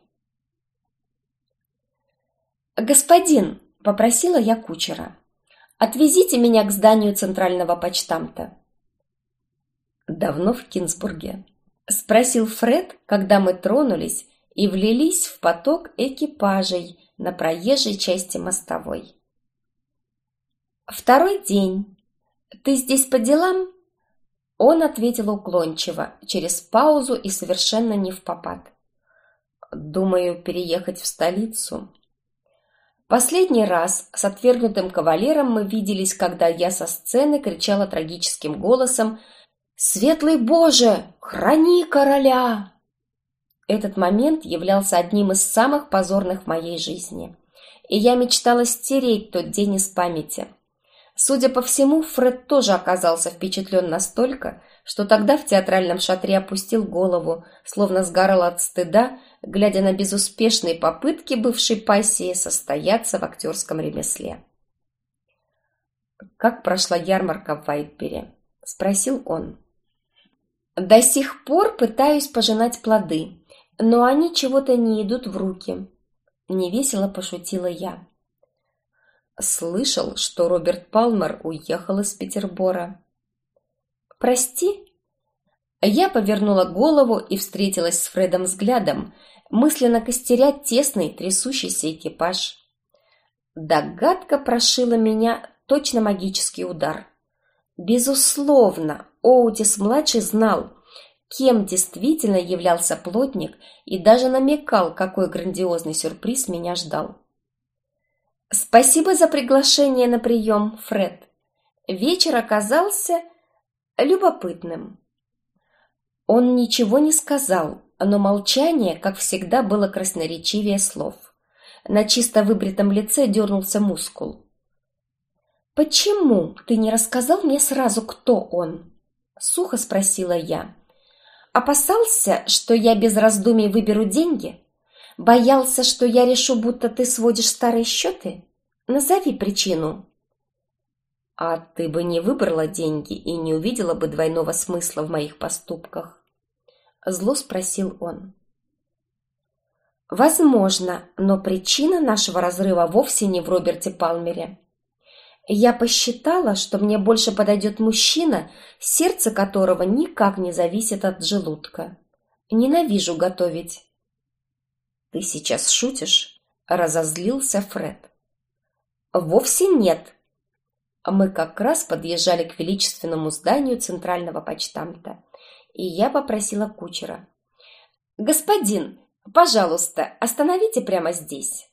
«Господин!» — попросила я кучера. «Отвезите меня к зданию центрального почтамта». «Давно в Кинсбурге?» — спросил Фред, когда мы тронулись и влились в поток экипажей на проезжей части мостовой. «Второй день. Ты здесь по делам?» Он ответил уклончиво, через паузу и совершенно не впопад. «Думаю, переехать в столицу». Последний раз с отвергнутым кавалером мы виделись, когда я со сцены кричала трагическим голосом: «Светлый Боже, храни короля!» Этот момент являлся одним из самых позорных в моей жизни, и я мечтала стереть тот день из памяти. Судя по всему, Фред тоже оказался впечатлен настолько, что тогда в театральном шатре опустил голову, словно сгорал от стыда, глядя на безуспешные попытки бывшей пассии состояться в актерском ремесле. «Как прошла ярмарка в Вайтбери?» – спросил он. «До сих пор пытаюсь пожинать плоды, но они чего-то не идут в руки», – невесело пошутила я. «Слышал, что Роберт Палмер уехал из Петербора». «Прости?» Я повернула голову и встретилась с Фредом взглядом, мысленно костеря тесный трясущийся экипаж. Догадка прошила меня, точно магический удар. Безусловно, Оутис-младший знал, кем действительно являлся плотник, и даже намекал, какой грандиозный сюрприз меня ждал. «Спасибо за приглашение на прием, Фред. Вечер оказался любопытным». Он ничего не сказал, но молчание, как всегда, было красноречивее слов. На чисто выбритом лице дернулся мускул. «Почему ты не рассказал мне сразу, кто он?» — сухо спросила я. «Опасался, что я без раздумий выберу деньги? Боялся, что я решу, будто ты сводишь старые счеты? Назови причину». «А ты бы не выбрала деньги и не увидела бы двойного смысла в моих поступках?» Зло спросил он. «Возможно, но причина нашего разрыва вовсе не в Роберте Палмере. Я посчитала, что мне больше подойдет мужчина, сердце которого никак не зависит от желудка. Ненавижу готовить». «Ты сейчас шутишь?» – разозлился Фред. «Вовсе нет». Мы как раз подъезжали к величественному зданию центрального почтамта, и я попросила кучера: «Господин, пожалуйста, остановите прямо здесь».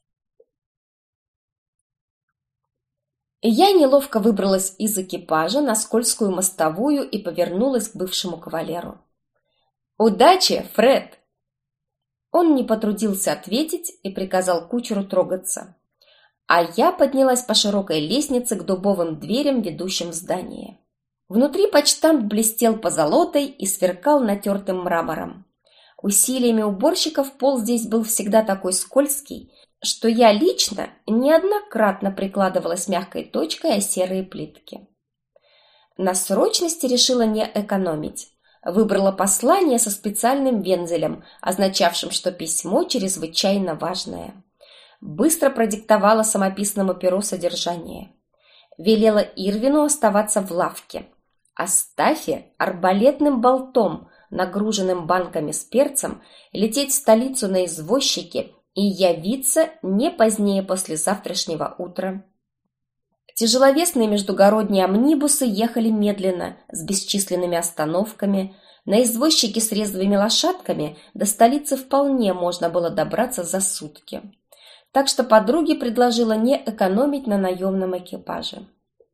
Я неловко выбралась из экипажа на скользкую мостовую и повернулась к бывшему кавалеру. «Удачи, Фред!» Он не потрудился ответить и приказал кучеру трогаться. А я поднялась по широкой лестнице к дубовым дверям, ведущим в здание. Внутри почтамт блестел позолотой и сверкал натертым мрамором. Усилиями уборщиков пол здесь был всегда такой скользкий, что я лично неоднократно прикладывалась мягкой точкой о серые плитки. На срочности решила не экономить. Выбрала послание со специальным вензелем, означавшим, что письмо чрезвычайно важное. Быстро продиктовала самописному перу содержание. Велела Ирвину оставаться в лавке, а Стаффи арбалетным болтом, нагруженным банками с перцем, лететь в столицу на извозчике и явиться не позднее послезавтрашнего утра. Тяжеловесные междугородние амнибусы ехали медленно, с бесчисленными остановками. На извозчике с резвыми лошадками до столицы вполне можно было добраться за сутки. Так что подруге предложила не экономить на наемном экипаже.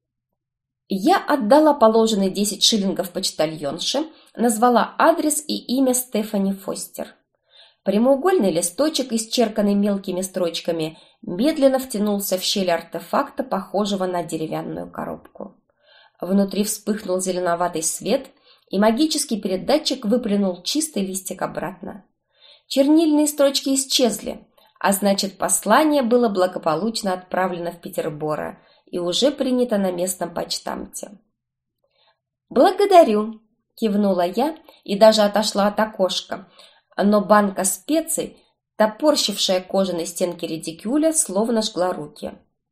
Я отдала положенные 10 шиллингов почтальонше, назвала адрес и имя Стефани Фостер. Прямоугольный листочек, исчерканный мелкими строчками, медленно втянулся в щель артефакта, похожего на деревянную коробку. Внутри вспыхнул зеленоватый свет, и магический передатчик выплюнул чистый листик обратно. Чернильные строчки исчезли, а значит, послание было благополучно отправлено в Петерборо и уже принято на местном почтамте. «Благодарю», – кивнула я и даже отошла от окошка, но банка специй, топорщившая кожаные стенки редикюля, словно жгла руки.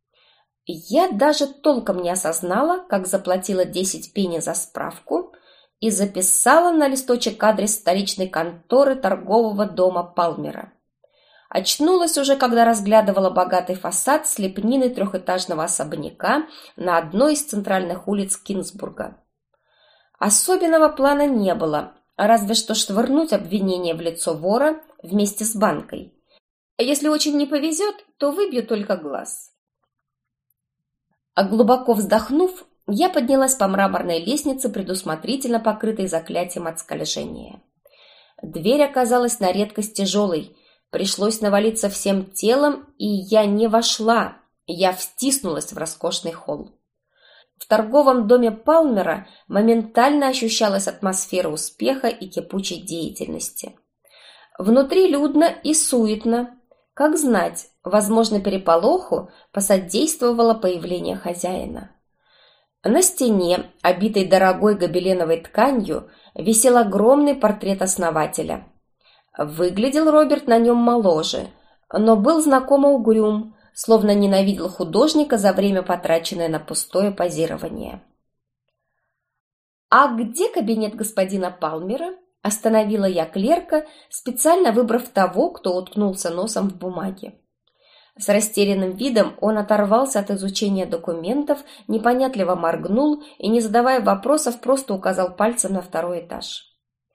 Я даже толком не осознала, как заплатила 10 пенни за справку и записала на листочек адрес столичной конторы торгового дома Палмера. Очнулась уже, когда разглядывала богатый фасад с лепниной трехэтажного особняка на одной из центральных улиц Кинсбурга. Особенного плана не было, разве что швырнуть обвинение в лицо вора вместе с банкой. Если очень не повезет, то выбью только глаз. А глубоко вздохнув, я поднялась по мраморной лестнице, предусмотрительно покрытой заклятием от скольжения. Дверь оказалась на редкость тяжелой. Пришлось навалиться всем телом, и я не вошла, я втиснулась в роскошный холл. В торговом доме Палмера моментально ощущалась атмосфера успеха и кипучей деятельности. Внутри людно и суетно. Как знать, возможно, переполоху посодействовало появление хозяина. На стене, обитой дорогой гобеленовой тканью, висел огромный портрет основателя. Выглядел Роберт на нем моложе, но был знакомо угрюм, словно ненавидел художника за время, потраченное на пустое позирование. «А где кабинет господина Палмера?» – остановила я клерка, специально выбрав того, кто уткнулся носом в бумаге. С растерянным видом он оторвался от изучения документов, непонятливо моргнул и, не задавая вопросов, просто указал пальцем на второй этаж.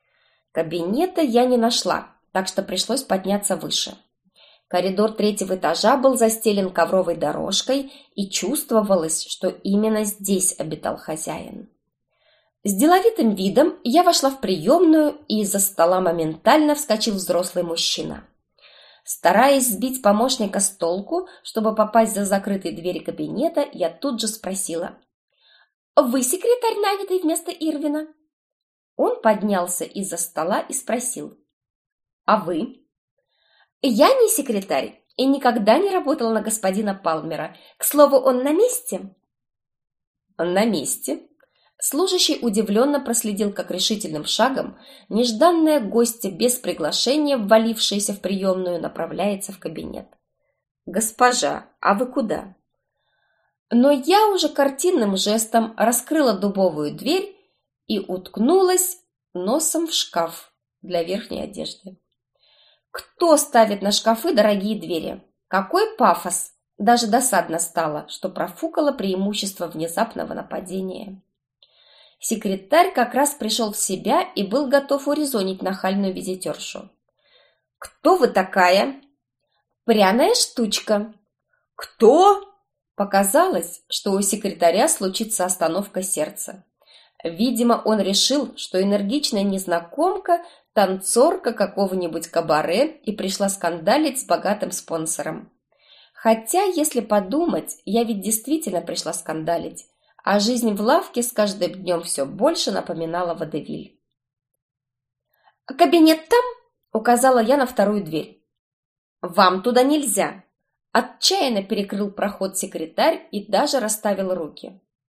Кабинета я не нашла, так что пришлось подняться выше. Коридор третьего этажа был застелен ковровой дорожкой, и чувствовалось, что именно здесь обитал хозяин. С деловитым видом я вошла в приемную, и из-за стола моментально вскочил взрослый мужчина. Стараясь сбить помощника с толку, чтобы попасть за закрытые двери кабинета, я тут же спросила: «Вы секретарь, нанятый вместо Ирвина?» Он поднялся из-за стола и спросил: «А вы?» «Я не секретарь и никогда не работала на господина Палмера. К слову, он на месте?» «На месте». Служащий удивленно проследил, как решительным шагом нежданная гостья без приглашения, ввалившаяся в приемную, направляется в кабинет. «Госпожа, а вы куда?» Но я уже картинным жестом раскрыла дубовую дверь и уткнулась носом в шкаф для верхней одежды. Кто ставит на шкафы дорогие двери? Какой пафос! Даже досадно стало, что профукало преимущество внезапного нападения. Секретарь как раз пришел в себя и был готов урезонить нахальную визитершу. «Кто вы такая?» «Пряная штучка». «Кто?» Показалось, что у секретаря случится остановка сердца. Видимо, он решил, что энергичная незнакомка – танцорка какого-нибудь кабаре и пришла скандалить с богатым спонсором. Хотя, если подумать, я ведь действительно пришла скандалить, а жизнь в лавке с каждым днем все больше напоминала водевиль. «Кабинет там?» – указала я на вторую дверь. «Вам туда нельзя!» – отчаянно перекрыл проход секретарь и даже расставил руки.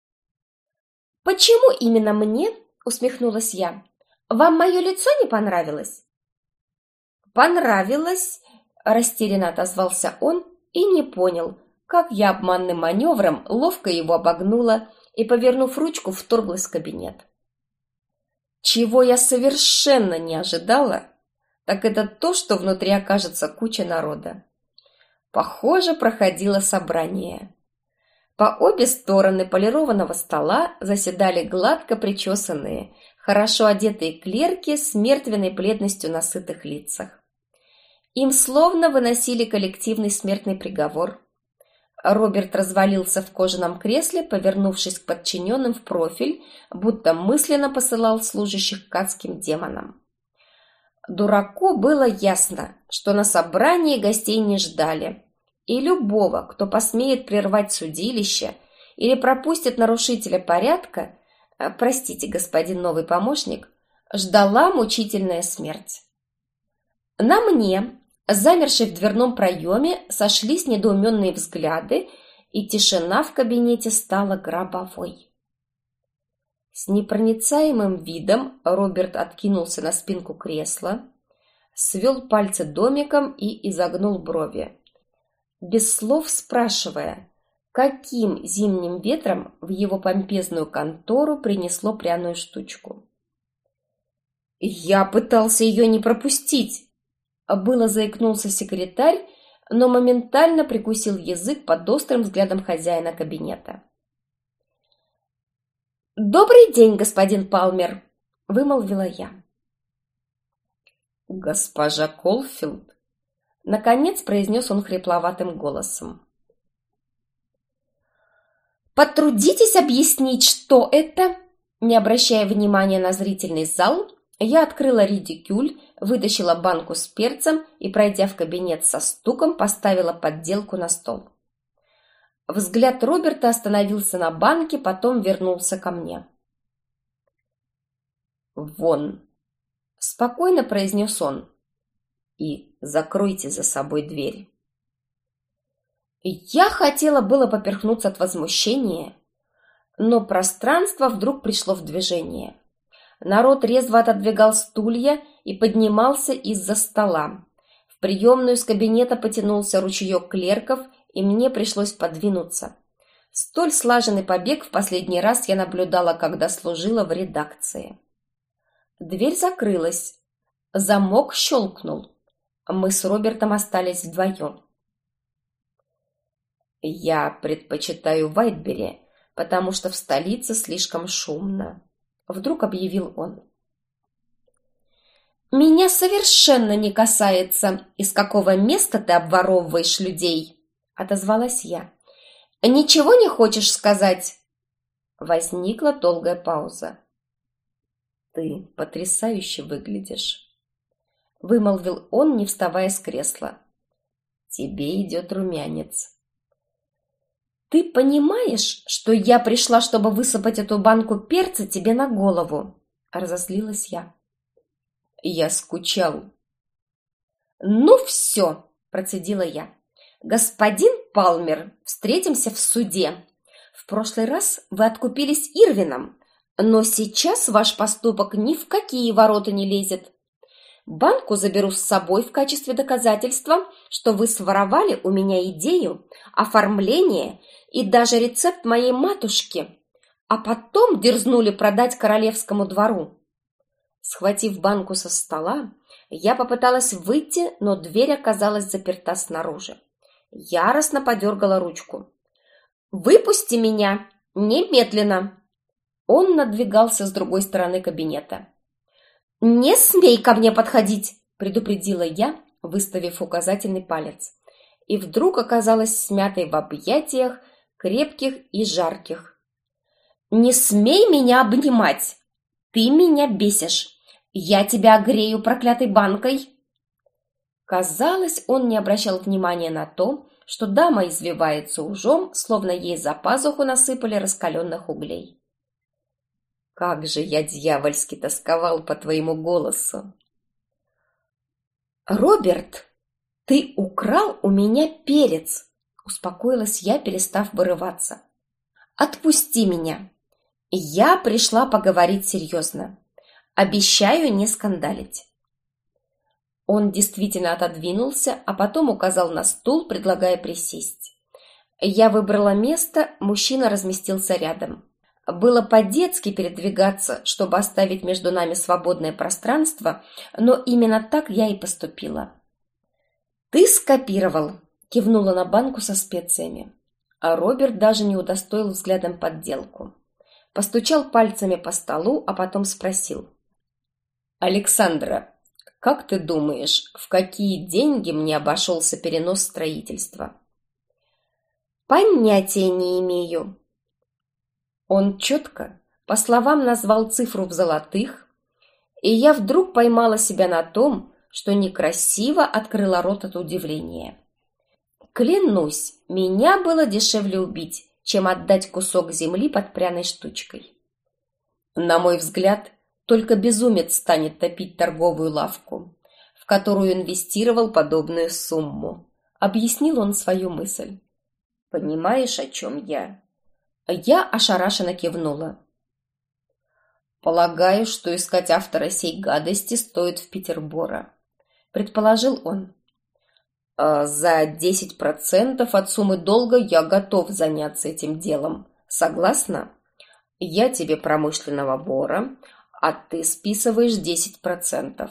«Почему именно мне?» – усмехнулась я. «Вам мое лицо не понравилось?» «Понравилось!» – растерянно отозвался он и не понял, как я обманным маневром ловко его обогнула и, повернув ручку, вторглась в кабинет. Чего я совершенно не ожидала, так это то, что внутри окажется куча народа. Похоже, проходило собрание. По обе стороны полированного стола заседали гладко причесанные, хорошо одетые клерки с мертвенной бледностью на сытых лицах. Им словно выносили коллективный смертный приговор. Роберт развалился в кожаном кресле, повернувшись к подчиненным в профиль, будто мысленно посылал служащих к адским демонам. Дураку было ясно, что на собрании гостей не ждали, и любого, кто посмеет прервать судилище или пропустит нарушителя порядка, простите, господин новый помощник, ждала мучительная смерть. На мне, замершей в дверном проеме, сошлись недоуменные взгляды, и тишина в кабинете стала гробовой. С непроницаемым видом Роберт откинулся на спинку кресла, свел пальцы домиком и изогнул брови, без слов спрашивая, каким зимним ветром в его помпезную контору принесло пряную штучку. «Я пытался ее не пропустить!» Было заикнулся секретарь, но моментально прикусил язык под острым взглядом хозяина кабинета. «Добрый день, господин Палмер!» – вымолвила я. «Госпожа Колфилд!» – наконец произнес он хрипловатым голосом. «Потрудитесь объяснить, что это?» Не обращая внимания на зрительный зал, я открыла редикюль, вытащила банку с перцем и, пройдя в кабинет со стуком, поставила подделку на стол. Взгляд Роберта остановился на банке, потом вернулся ко мне. «Вон!» – спокойно произнес он. «И закройте за собой дверь». Я хотела было поперхнуться от возмущения, но пространство вдруг пришло в движение. Народ резво отодвигал стулья и поднимался из-за стола. В приемную из кабинета потянулся ручеек клерков, и мне пришлось подвинуться. Столь слаженный побег в последний раз я наблюдала, когда служила в редакции. Дверь закрылась. Замок щелкнул. Мы с Робертом остались вдвоем. «Я предпочитаю Вайтбери, потому что в столице слишком шумно», — вдруг объявил он. «Меня совершенно не касается, из какого места ты обворовываешь людей», — отозвалась я. «Ничего не хочешь сказать?» Возникла долгая пауза. «Ты потрясающе выглядишь», — вымолвил он, не вставая с кресла. «Тебе идет румянец». «Ты понимаешь, что я пришла, чтобы высыпать эту банку перца тебе на голову?» — разозлилась я. «Я скучал». «Ну все», — процедила я. «Господин Палмер, встретимся в суде. В прошлый раз вы откупились Ирвином, но сейчас ваш поступок ни в какие ворота не лезет. Банку заберу с собой в качестве доказательства, что вы своровали у меня идею, оформление и даже рецепт моей матушки, а потом дерзнули продать королевскому двору». Схватив банку со стола, я попыталась выйти, но дверь оказалась заперта снаружи. Яростно подергала ручку. «Выпусти меня! Немедленно!» Он надвигался с другой стороны кабинета. «Не смей ко мне подходить!» – предупредила я, выставив указательный палец. И вдруг оказалась смятой в объятиях, крепких и жарких. «Не смей меня обнимать! Ты меня бесишь! Я тебя огрею проклятой банкой!» Казалось, он не обращал внимания на то, что дама извивается ужом, словно ей за пазуху насыпали раскаленных углей. «Как же я дьявольски тосковал по твоему голосу!» «Роберт, ты украл у меня перец!» — успокоилась я, перестав вырываться. «Отпусти меня! Я пришла поговорить серьезно. Обещаю не скандалить». Он действительно отодвинулся, а потом указал на стул, предлагая присесть. Я выбрала место, мужчина разместился рядом. Было по-детски передвигаться, чтобы оставить между нами свободное пространство, но именно так я и поступила. «Ты скопировал», — кивнула на банку со специями. А Роберт даже не удостоил взглядом подделку. Постучал пальцами по столу, а потом спросил. «Александра, как ты думаешь, в какие деньги мне обошелся перенос строительства?» «Понятия не имею». Он четко, по словам, назвал цифру в золотых, и я вдруг поймала себя на том, что некрасиво открыла рот от удивления. Клянусь, меня было дешевле убить, чем отдать кусок земли под пряной штучкой. На мой взгляд, только безумец станет топить торговую лавку, в которую инвестировал подобную сумму. Объяснил он свою мысль. «Понимаешь, о чем я?» Я ошарашенно кивнула. «Полагаю, что искать автора сей гадости стоит в Петербора», — предположил он. «За 10% от суммы долга я готов заняться этим делом. Согласна? Я тебе промышленного вора, а ты списываешь 10%.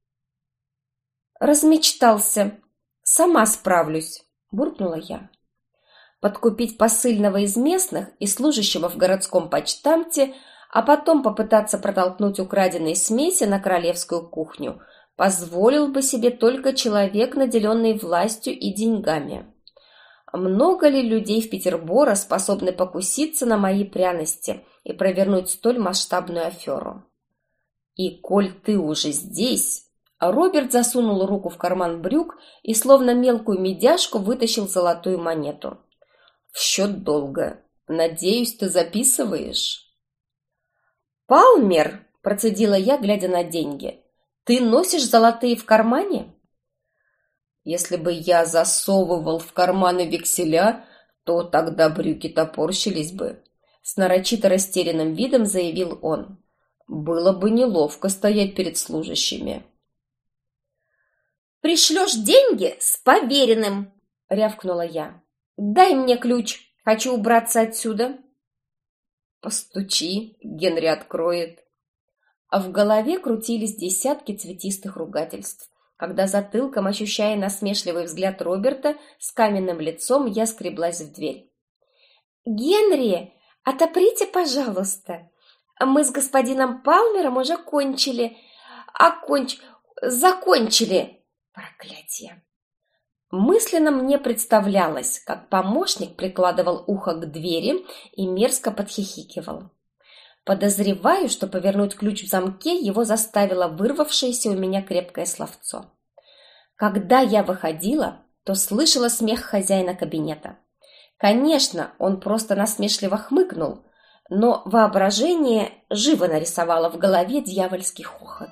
«Размечтался. Сама справлюсь», — буркнула я. Подкупить посыльного из местных и служащего в городском почтамте, а потом попытаться протолкнуть украденные смеси на королевскую кухню, позволил бы себе только человек, наделенный властью и деньгами. Много ли людей в Петерборе способны покуситься на мои пряности и провернуть столь масштабную аферу? И коль ты уже здесь... Роберт засунул руку в карман брюк и словно мелкую медяшку вытащил золотую монету. «В счет долга. Надеюсь, ты записываешь?» «Палмер!» – процедила я, глядя на деньги. «Ты носишь золотые в кармане?» «Если бы я засовывал в карманы векселя, то тогда брюки топорщились бы», – с нарочито растерянным видом заявил он. «Было бы неловко стоять перед служащими». «Пришлешь деньги с поверенным!» — рявкнула я. «Дай мне ключ, хочу убраться отсюда». «Постучи, Генри откроет». А в голове крутились десятки цветистых ругательств. Когда затылком, ощущая насмешливый взгляд Роберта, с каменным лицом я скреблась в дверь. «Генри, отоприте, пожалуйста. Мы с господином Палмером уже кончили. закончили. Проклятие. Мысленно мне представлялось, как помощник прикладывал ухо к двери и мерзко подхихикивал. Подозреваю, что повернуть ключ в замке его заставило вырвавшееся у меня крепкое словцо. Когда я выходила, то слышала смех хозяина кабинета. Конечно, он просто насмешливо хмыкнул, но воображение живо нарисовало в голове дьявольский хохот.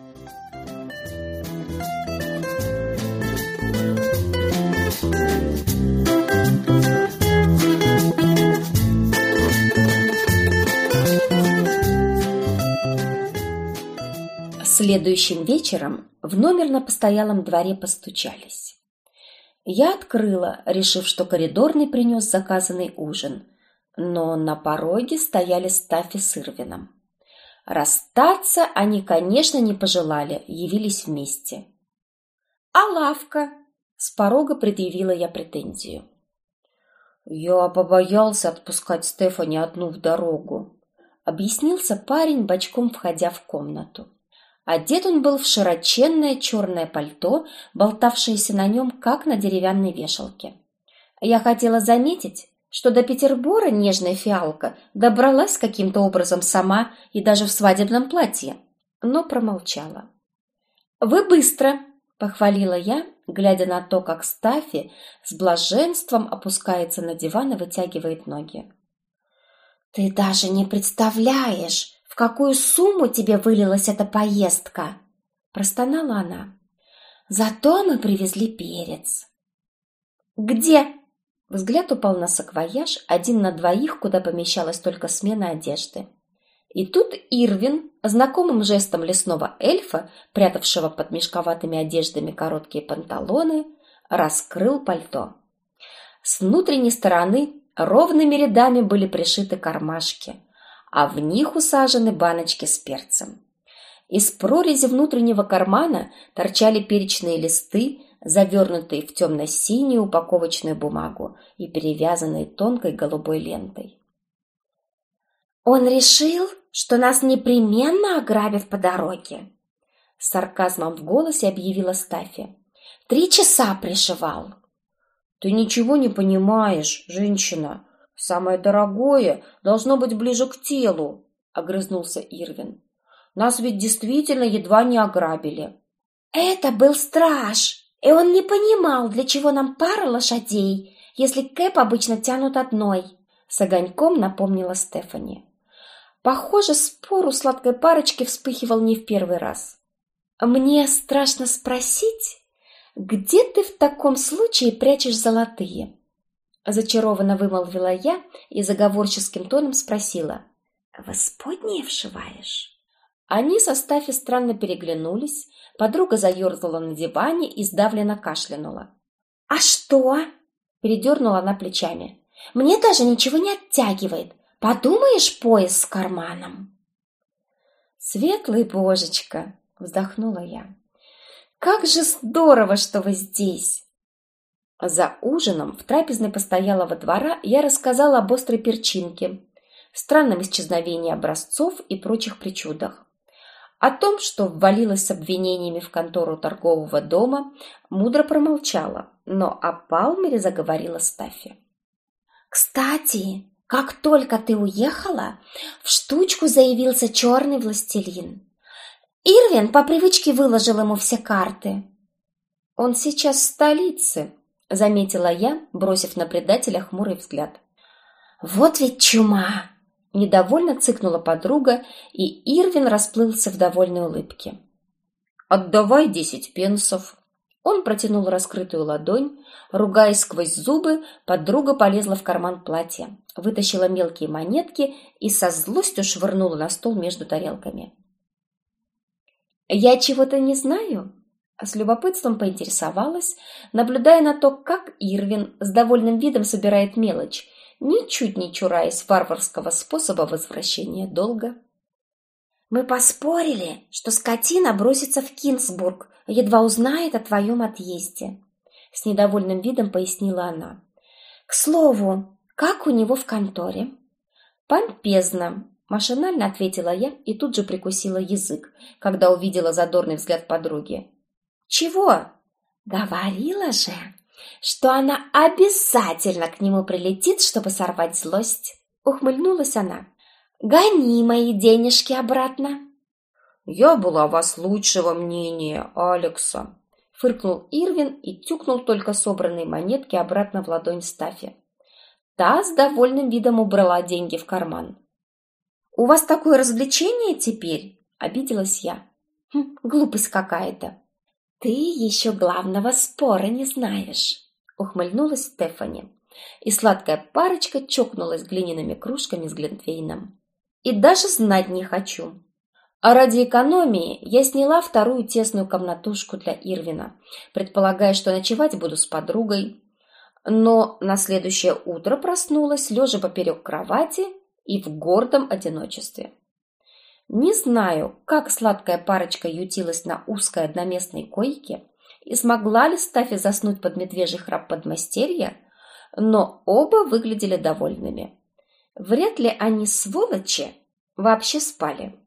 Следующим вечером в номер на постоялом дворе постучались. Я открыла, решив, что коридорный принес заказанный ужин, но на пороге стояли Стаффи с Ирвином. Расстаться они, конечно, не пожелали, явились вместе. «А лавка?» – с порога предъявила я претензию. «Я побоялся отпускать Стефани одну в дорогу», – объяснился парень, бочком входя в комнату. Одет он был в широченное черное пальто, болтавшееся на нем, как на деревянной вешалке. Я хотела заметить, что до Петербора нежная фиалка добралась каким-то образом сама и даже в свадебном платье, но промолчала. «Вы быстро!» – похвалила я, глядя на то, как Стаффи с блаженством опускается на диван и вытягивает ноги. «Ты даже не представляешь, в какую сумму тебе вылилась эта поездка!» – простонала она. «Зато мы привезли перец». «Где?» – взгляд упал на саквояж, 1 на 2, куда помещалась только смена одежды. И тут Ирвин, знакомым жестом лесного эльфа, прятавшего под мешковатыми одеждами короткие панталоны, раскрыл пальто. С внутренней стороны ровными рядами были пришиты кармашки, а в них усажены баночки с перцем. Из прорези внутреннего кармана торчали перечные листы, завернутые в темно-синюю упаковочную бумагу и перевязанные тонкой голубой лентой. «Он решил, что нас непременно ограбят по дороге», — с сарказмом в голосе объявила Стаффи. 3 часа пришивал. «Ты ничего не понимаешь, женщина. Самое дорогое должно быть ближе к телу», — огрызнулся Ирвин. «Нас ведь действительно едва не ограбили». «Это был страж, и он не понимал, для чего нам пара лошадей, если кэп обычно тянут одной», — с огоньком напомнила Стефани. Похоже, спор у сладкой парочки вспыхивал не в первый раз. «Мне страшно спросить, где ты в таком случае прячешь золотые?» Зачарованно вымолвила я и заговорческим тоном спросила. «В исподнее вшиваешь?» Они со Стаффи странно переглянулись, подруга заерзала на диване и сдавленно кашлянула. «А что?» – передернула она плечами. «Мне даже ничего не оттягивает. Подумаешь, пояс с карманом». «Светлый божечка!» – вздохнула я. «Как же здорово, что вы здесь!» За ужином в трапезной постоялого двора я рассказала об острой перчинке, странном исчезновении образцов и прочих причудах. О том, что ввалилась с обвинениями в контору торгового дома, мудро промолчала, но о Палмере заговорила Стаффи. «Кстати, как только ты уехала, в штучку заявился черный властелин. Ирвин по привычке выложил ему все карты». «Он сейчас в столице», — заметила я, бросив на предателя хмурый взгляд. «Вот ведь чума!» — недовольно цыкнула подруга, и Ирвин расплылся в довольной улыбке. «Отдавай 10 пенсов». Он протянул раскрытую ладонь. Ругаясь сквозь зубы, подруга полезла в карман платья, вытащила мелкие монетки и со злостью швырнула на стол между тарелками. «Я чего-то не знаю?» С любопытством поинтересовалась, наблюдая на то, как Ирвин с довольным видом собирает мелочь, ничуть не чураясь варварского способа возвращения долга. «Мы поспорили, что скотина бросится в Кингсбург, едва узнает о твоем отъезде», — с недовольным видом пояснила она. «К слову, как у него в конторе?» «Помпезно», Машинально ответила я и тут же прикусила язык, когда увидела задорный взгляд подруги. «Чего?» «Говорила же, что она обязательно к нему прилетит, чтобы сорвать злость!» Ухмыльнулась она. «Гони мои денежки обратно!» «Я была о вас лучшего мнения, Алекса», — фыркнул Ирвин и тюкнул только собранные монетки обратно в ладонь Стаффи. Та с довольным видом убрала деньги в карман. «У вас такое развлечение теперь?» — обиделась я. «Глупость какая-то». «Ты еще главного спора не знаешь», — ухмыльнулась Стефани. И сладкая парочка чокнулась глиняными кружками с глинтвейном. «И даже знать не хочу». А ради экономии я сняла вторую тесную комнатушку для Ирвина, предполагая, что ночевать буду с подругой. Но на следующее утро проснулась, лежа поперек кровати и в гордом одиночестве. Не знаю, как сладкая парочка ютилась на узкой одноместной койке и смогла ли Стаффи заснуть под медвежий храп подмастерья, но оба выглядели довольными. Вряд ли они, сволочи, вообще спали.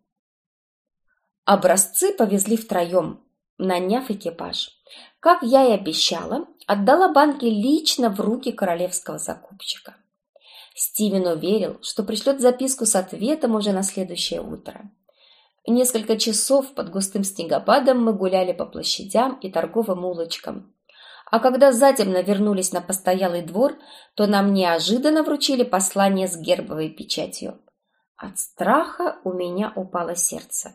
Образцы повезли втроем, наняв экипаж. Как я и обещала, отдала банки лично в руки королевского закупщика. Стивен уверил, что пришлет записку с ответом уже на следующее утро. Несколько часов под густым снегопадом мы гуляли по площадям и торговым улочкам. А когда затемно вернулись на постоялый двор, то нам неожиданно вручили послание с гербовой печатью. От страха у меня упало сердце.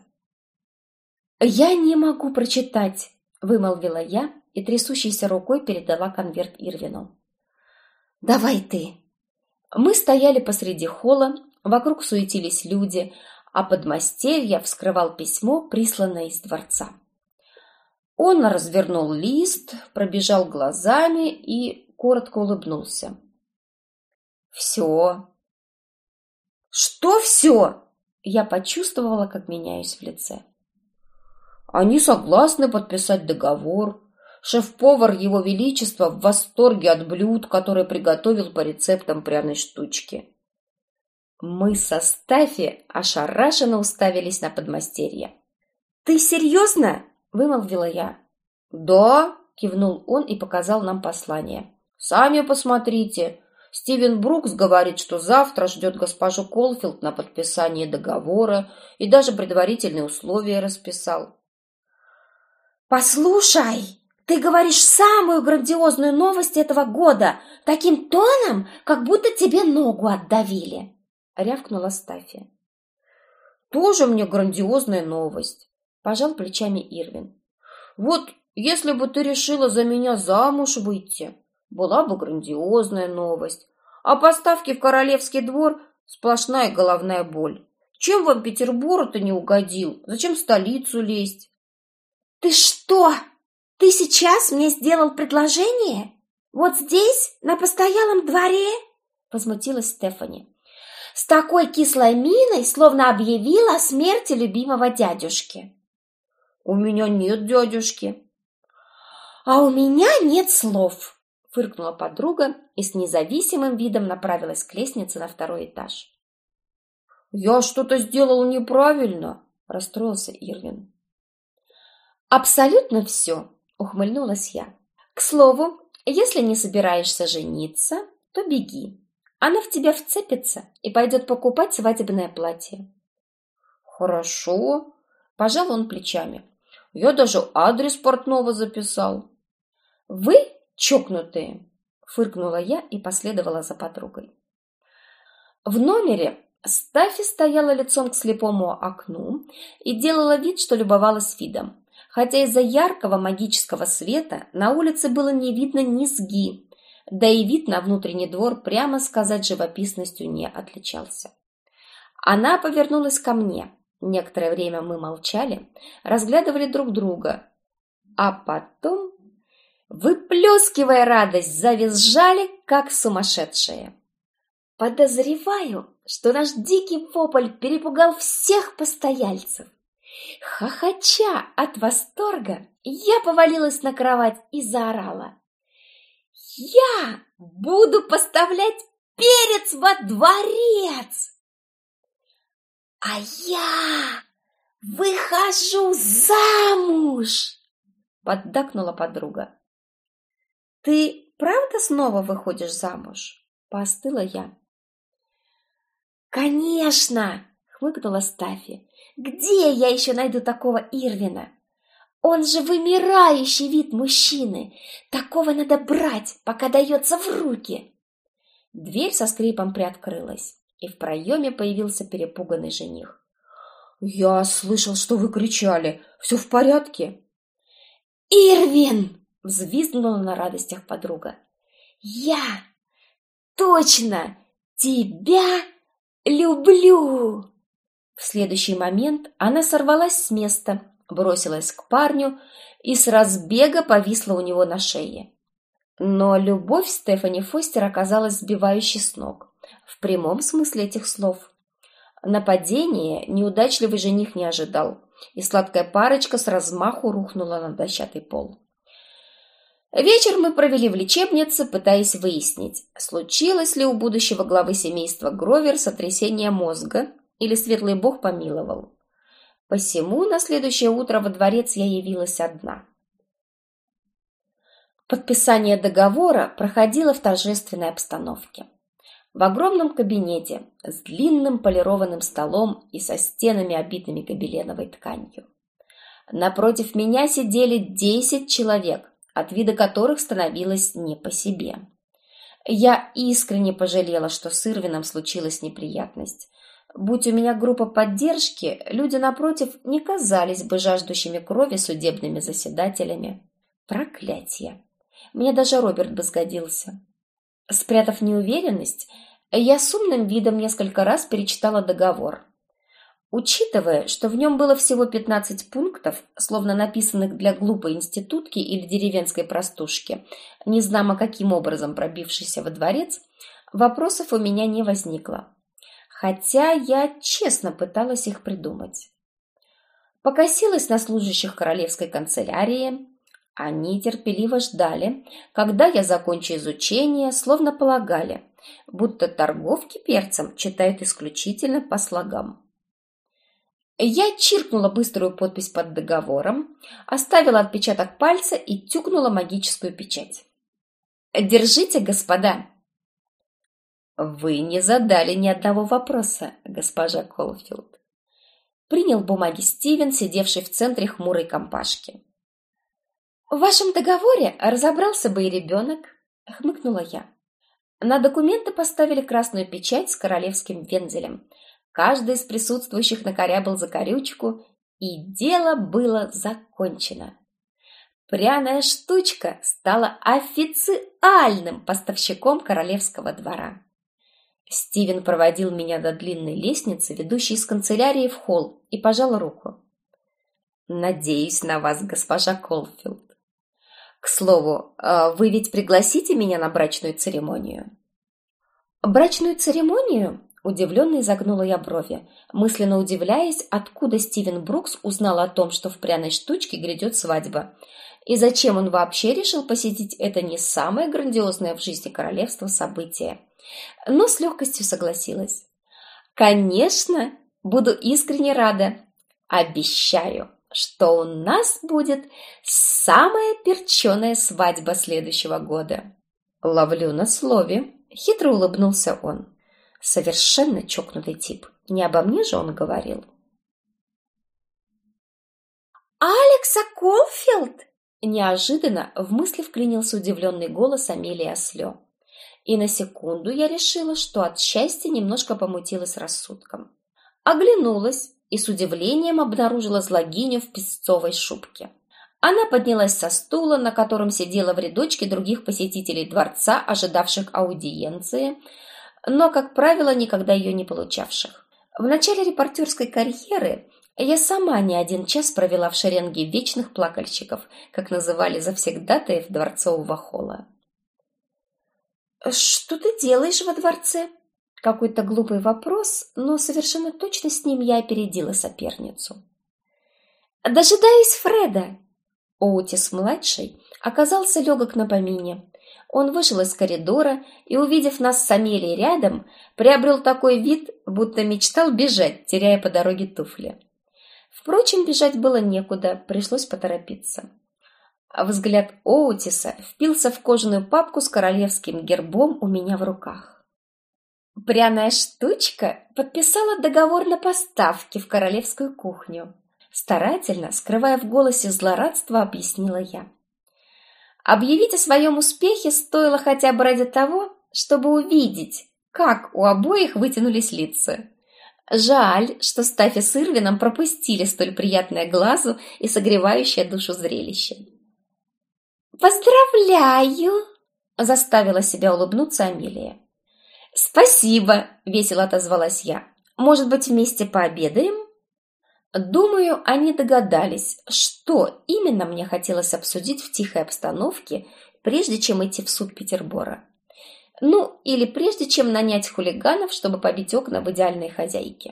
«Я не могу прочитать», — вымолвила я и трясущейся рукой передала конверт Ирвину. «Давай ты». Мы стояли посреди холла, вокруг суетились люди, а подмастерье вскрывал письмо, присланное из дворца. Он развернул лист, пробежал глазами и коротко улыбнулся. «Все». «Что все?» Я почувствовала, как меняюсь в лице. «Они согласны подписать договор. Шеф-повар Его Величества в восторге от блюд, которые приготовил по рецептам пряной штучки». Мы со Стаффи ошарашенно уставились на подмастерье. «Ты серьезно?» – вымолвила я. «Да», – кивнул он и показал нам послание. «Сами посмотрите. Стивен Брукс говорит, что завтра ждет госпожу Колфилд на подписание договора и даже предварительные условия расписал». «Послушай, ты говоришь самую грандиозную новость этого года, таким тоном, как будто тебе ногу отдавили», — рявкнула Стаффи. «Тоже мне грандиозная новость», — пожал плечами Ирвин. «Вот если бы ты решила за меня замуж выйти, была бы грандиозная новость, а поставки в королевский двор — сплошная головная боль. Чем вам Петербург-то не угодил? Зачем в столицу лезть?» «Ты что? Ты сейчас мне сделал предложение? Вот здесь, на постоялом дворе?» — возмутилась Стефани. «С такой кислой миной, словно объявила о смерти любимого дядюшки». «У меня нет дядюшки». «А у меня нет слов», — фыркнула подруга и с независимым видом направилась к лестнице на второй этаж. «Я что-то сделал неправильно», — расстроился Ирвин. «Абсолютно все», — ухмыльнулась я. «К слову, если не собираешься жениться, то беги. Она в тебя вцепится и пойдет покупать свадебное платье». «Хорошо», — пожал он плечами. «Я даже адрес портного записал». «Вы чокнутые», — фыркнула я и последовала за подругой. В номере Стаффи стояла лицом к слепому окну и делала вид, что любовалась видом. Хотя из-за яркого магического света на улице было не видно низги, да и вид на внутренний двор, прямо сказать, живописностью не отличался. Она повернулась ко мне. Некоторое время мы молчали, разглядывали друг друга, а потом, выплескивая радость, завизжали, как сумасшедшие. Подозреваю, что наш дикий вопль перепугал всех постояльцев. Хохоча от восторга, я повалилась на кровать и заорала: «Я буду поставлять перец во дворец!» «А я выхожу замуж!» — поддакнула подруга. «Ты правда снова выходишь замуж?» — поостыла я. «Конечно!» — хмыкнула Стаффи. «Где я еще найду такого Ирвина? Он же вымирающий вид мужчины. Такого надо брать, пока дается в руки!» Дверь со скрипом приоткрылась, и в проеме появился перепуганный жених. «Я слышал, что вы кричали. Все в порядке?» «Ирвин!» — взвизгнула на радостях подруга. «Я точно тебя люблю!» В следующий момент она сорвалась с места, бросилась к парню и с разбега повисла у него на шее. Но любовь Стефани Фостер оказалась сбивающей с ног, в прямом смысле этих слов. Нападения неудачливый жених не ожидал, и сладкая парочка с размаху рухнула на дощатый пол. Вечер мы провели в лечебнице, пытаясь выяснить, случилось ли у будущего главы семейства Гровер сотрясение мозга или светлый бог помиловал. Посему на следующее утро во дворец я явилась одна. Подписание договора проходило в торжественной обстановке. В огромном кабинете с длинным полированным столом и со стенами, обитыми гобеленовой тканью. Напротив меня сидели 10 человек, от вида которых становилось не по себе. Я искренне пожалела, что с Ирвином случилась неприятность. Будь у меня группа поддержки, люди напротив не казались бы жаждущими крови судебными заседателями. Проклятье! Мне даже Роберт бы сгодился. Спрятав неуверенность, я с умным видом несколько раз перечитала договор. Учитывая, что в нем было всего 15 пунктов, словно написанных для глупой институтки или деревенской простушки, незнамо каким образом пробившейся во дворец, вопросов у меня не возникло. Хотя я честно пыталась их придумать. Покосилась на служащих королевской канцелярии. Они терпеливо ждали, когда я закончу изучение, словно полагали, будто торговки перцем читают исключительно по слогам. Я чиркнула быструю подпись под договором, оставила отпечаток пальца и тюкнула магическую печать. «Держите, господа!» «Вы не задали ни одного вопроса, госпожа Колфилд», — принял бумаги Стивен, сидевший в центре хмурой компашки. «В вашем договоре разобрался бы и ребенок», — хмыкнула я. На документы поставили красную печать с королевским вензелем. Каждый из присутствующих накорябал закорючку, и дело было закончено. Пряная штучка стала официальным поставщиком королевского двора. Стивен проводил меня до длинной лестницы, ведущей из канцелярии в холл, и пожал руку. «Надеюсь на вас, госпожа Колфилд. К слову, вы ведь пригласите меня на брачную церемонию?» «Брачную церемонию?» – удивленно изогнула я брови, мысленно удивляясь, откуда Стивен Брукс узнал о том, что в пряной штучке грядет свадьба, и зачем он вообще решил посетить это не самое грандиозное в жизни королевства событие. Но с легкостью согласилась. «Конечно, буду искренне рада. Обещаю, что у нас будет самая перченая свадьба следующего года». «Ловлю на слове», — хитро улыбнулся он. Совершенно чокнутый тип. Не обо мне же он говорил. «Алекса Колфилд!» Неожиданно в мысли вклинился удивленный голос Амелии Ослё. И на секунду я решила, что от счастья немножко помутилась рассудком. Оглянулась и с удивлением обнаружила злогиню в песцовой шубке. Она поднялась со стула, на котором сидела в рядочке других посетителей дворца, ожидавших аудиенции, но, как правило, никогда ее не получавших. В начале репортерской карьеры я сама не один час провела в шеренге вечных плакальщиков, как называли завсегдатаев дворцового холла. «Что ты делаешь во дворце?» Какой-то глупый вопрос, но совершенно точно с ним я опередила соперницу. «Дожидаюсь Фреда!» Оутис-младший оказался легок на помине. Он вышел из коридора и, увидев нас с Амелией рядом, приобрел такой вид, будто мечтал бежать, теряя по дороге туфли. Впрочем, бежать было некуда, пришлось поторопиться. Взгляд Оутиса впился в кожаную папку с королевским гербом у меня в руках. «Пряная штучка подписала договор на поставки в королевскую кухню», старательно, скрывая в голосе злорадство, объяснила я. Объявить о своем успехе стоило хотя бы ради того, чтобы увидеть, как у обоих вытянулись лица. Жаль, что Стаффи с Ирвином пропустили столь приятное глазу и согревающее душу зрелище. «Поздравляю!» – заставила себя улыбнуться Амелия. «Спасибо!» – весело отозвалась я. «Может быть, вместе пообедаем?» Думаю, они догадались, что именно мне хотелось обсудить в тихой обстановке, прежде чем идти в суд Петербора. Ну, или прежде чем нанять хулиганов, чтобы побить окна в идеальной хозяйке.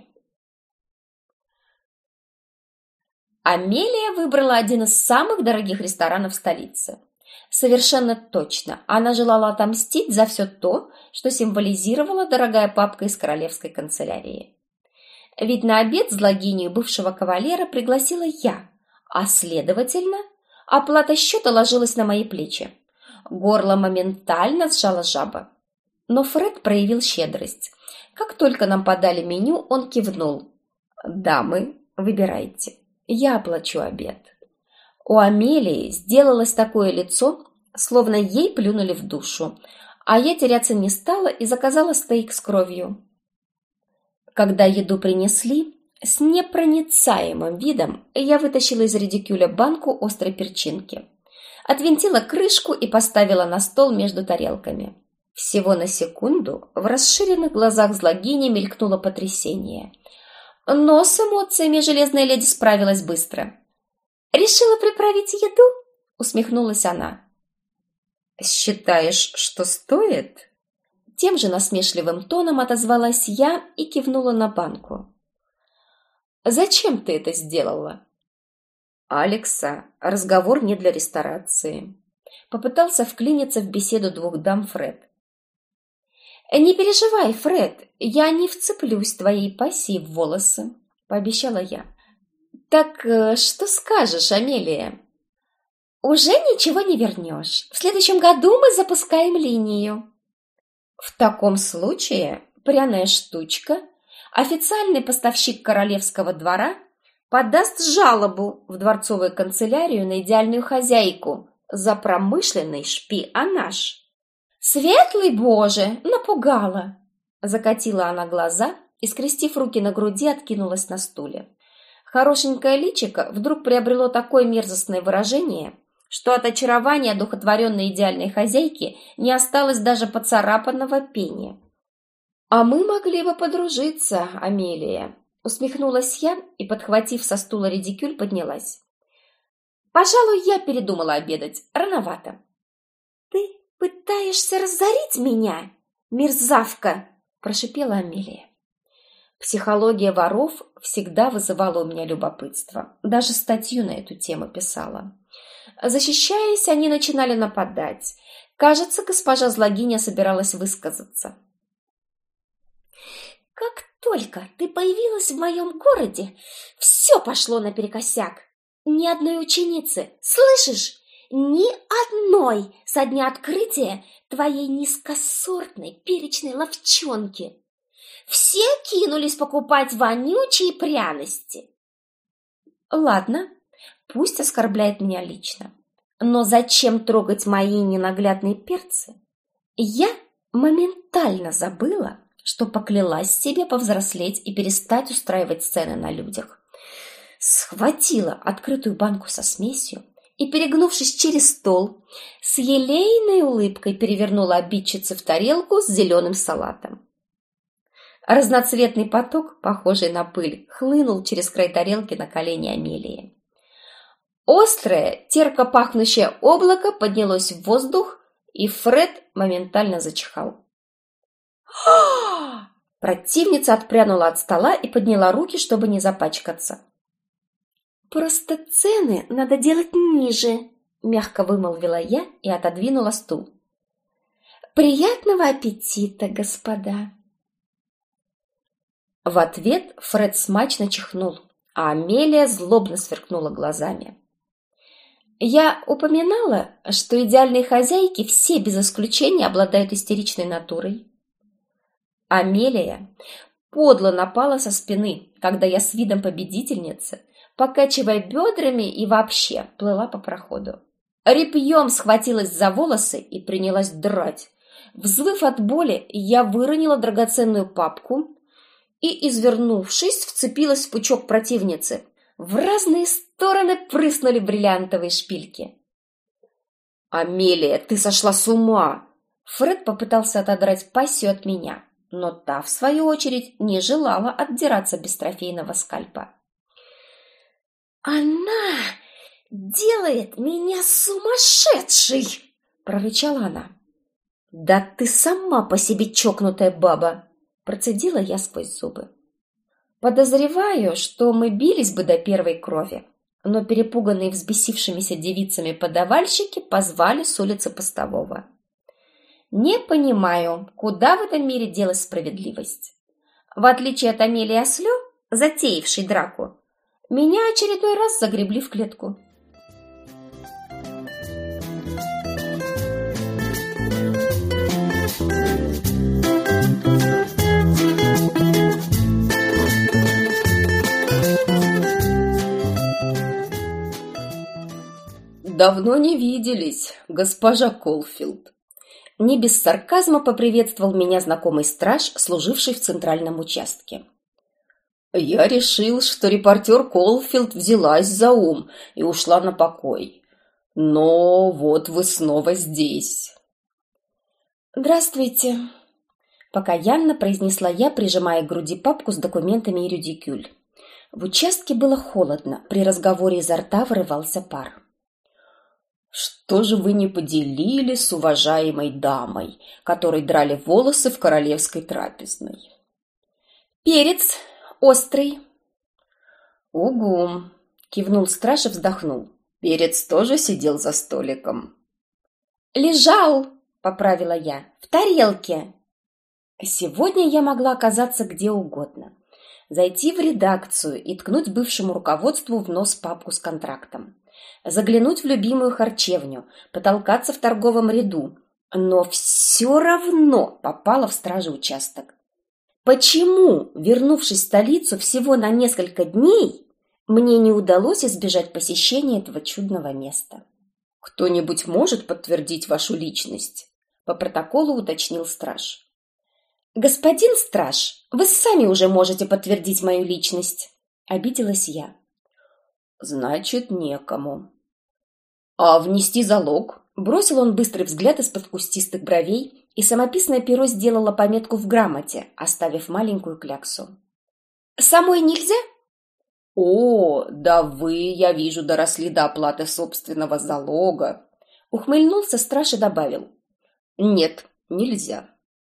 Амелия выбрала один из самых дорогих ресторанов столицы. Совершенно точно, она желала отомстить за все то, что символизировала дорогая папка из королевской канцелярии. Ведь на обед злогинию бывшего кавалера пригласила я, а, следовательно, оплата счета ложилась на мои плечи. Горло моментально сжала жаба. Но Фред проявил щедрость. Как только нам подали меню, он кивнул. «Дамы, выбирайте. Я оплачу обед». У Амелии сделалось такое лицо, словно ей плюнули в душу, а я теряться не стала и заказала стейк с кровью. Когда еду принесли, с непроницаемым видом я вытащила из редикюля банку острой перчинки, отвинтила крышку и поставила на стол между тарелками. Всего на секунду в расширенных глазах злогини мелькнуло потрясение. Но с эмоциями железная леди справилась быстро. «Решила приправить еду?» — усмехнулась она. «Считаешь, что стоит?» Тем же насмешливым тоном отозвалась я и кивнула на банку. «Зачем ты это сделала?» «Алекса, разговор не для ресторации». Попытался вклиниться в беседу двух дам Фред. «Не переживай, Фред, я не вцеплюсь твоей пассией в волосы», — пообещала я. «Так что скажешь, Амелия?» «Уже ничего не вернешь. В следующем году мы запускаем линию». «В таком случае пряная штучка, официальный поставщик королевского двора, подаст жалобу в дворцовую канцелярию на идеальную хозяйку за промышленный шпионаж». «Светлый Боже, напугала!» Закатила она глаза и, скрестив руки на груди, откинулась на стуле. Хорошенькое личико вдруг приобрело такое мерзостное выражение, что от очарования одухотворенной идеальной хозяйки не осталось даже поцарапанного пения. «А мы могли бы подружиться, Амелия», — усмехнулась я и, подхватив со стула редикюль, поднялась. «Пожалуй, я передумала обедать. Рановато». «Ты пытаешься разорить меня, мерзавка?» – прошипела Амелия. Психология воров всегда вызывала у меня любопытство. Даже статью на эту тему писала. Защищаясь, они начинали нападать. Кажется, госпожа Злогиня собиралась высказаться. «Как только ты появилась в моем городе, все пошло наперекосяк. Ни одной ученицы, слышишь? Ни одной со дня открытия твоей низкосортной перечной ловчонки. Все кинулись покупать вонючие пряности». Ладно, пусть оскорбляет меня лично. Но зачем трогать мои ненаглядные перцы? Я моментально забыла, что поклялась себе повзрослеть и перестать устраивать сцены на людях. Схватила открытую банку со смесью и, перегнувшись через стол, с елейной улыбкой перевернула обидчицы в тарелку с зеленым салатом. Разноцветный поток, похожий на пыль, хлынул через край тарелки на колени Амелии. Острое, терко пахнущее облако поднялось в воздух, и Фред моментально зачихал. Противница отпрянула от стола и подняла руки, чтобы не запачкаться. «Просто цены надо делать ниже», — мягко вымолвила я и отодвинула стул. Приятного аппетита, господа. В ответ Фред смачно чихнул, а Амелия злобно сверкнула глазами. Я упоминала, что идеальные хозяйки все без исключения обладают истеричной натурой. Амелия подло напала со спины, когда я с видом победительницы, покачивая бедрами и вообще плыла по проходу. Репьем схватилась за волосы и принялась драть. Взвыв от боли, я выронила драгоценную папку и, извернувшись, вцепилась в пучок противницы. В разные стороны прыснули бриллиантовые шпильки. «Амелия, ты сошла с ума!» Фред попытался отодрать пассию от меня, но та, в свою очередь, не желала отдираться без трофейного скальпа. «Она делает меня сумасшедшей!» — прорычала она. «Да ты сама по себе чокнутая баба!» — процедила я сквозь зубы. Подозреваю, что мы бились бы до первой крови, но перепуганные взбесившимися девицами подавальщики позвали с улицы постового. Не понимаю, куда в этом мире делась справедливость. В отличие от Амелии Ослё, затеявшей драку, меня очередной раз загребли в клетку. «Давно не виделись, госпожа Колфилд». Не без сарказма поприветствовал меня знакомый страж, служивший в центральном участке. «Я решил, что репортер Колфилд взялась за ум и ушла на покой. Но вот вы снова здесь». «Здравствуйте», — покаянно произнесла я, прижимая к груди папку с документами и редикюль. В участке было холодно, при разговоре изо рта вырывался пар. «Что же вы не поделили с уважаемой дамой, которой драли волосы в королевской трапезной?» «Перец острый». «Угу», — кивнул страж и вздохнул. «Перец тоже сидел за столиком?» «Лежал», — поправила я, — «в тарелке». Сегодня я могла оказаться где угодно. Зайти в редакцию и ткнуть бывшему руководству в нос папку с контрактом. Заглянуть в любимую харчевню, потолкаться в торговом ряду, но все равно попала в стражеучасток. Почему, вернувшись в столицу всего на несколько дней, мне не удалось избежать посещения этого чудного места? «Кто-нибудь может подтвердить вашу личность?» — по протоколу уточнил страж. «Господин страж, вы сами уже можете подтвердить мою личность», — обиделась я. «Значит, некому». «А внести залог?» Бросил он быстрый взгляд из-под кустистых бровей, и самописное перо сделало пометку в грамоте, оставив маленькую кляксу. «Самой нельзя?» «О, да вы, я вижу, доросли до оплаты собственного залога», — ухмыльнулся страж и добавил. «Нет, нельзя».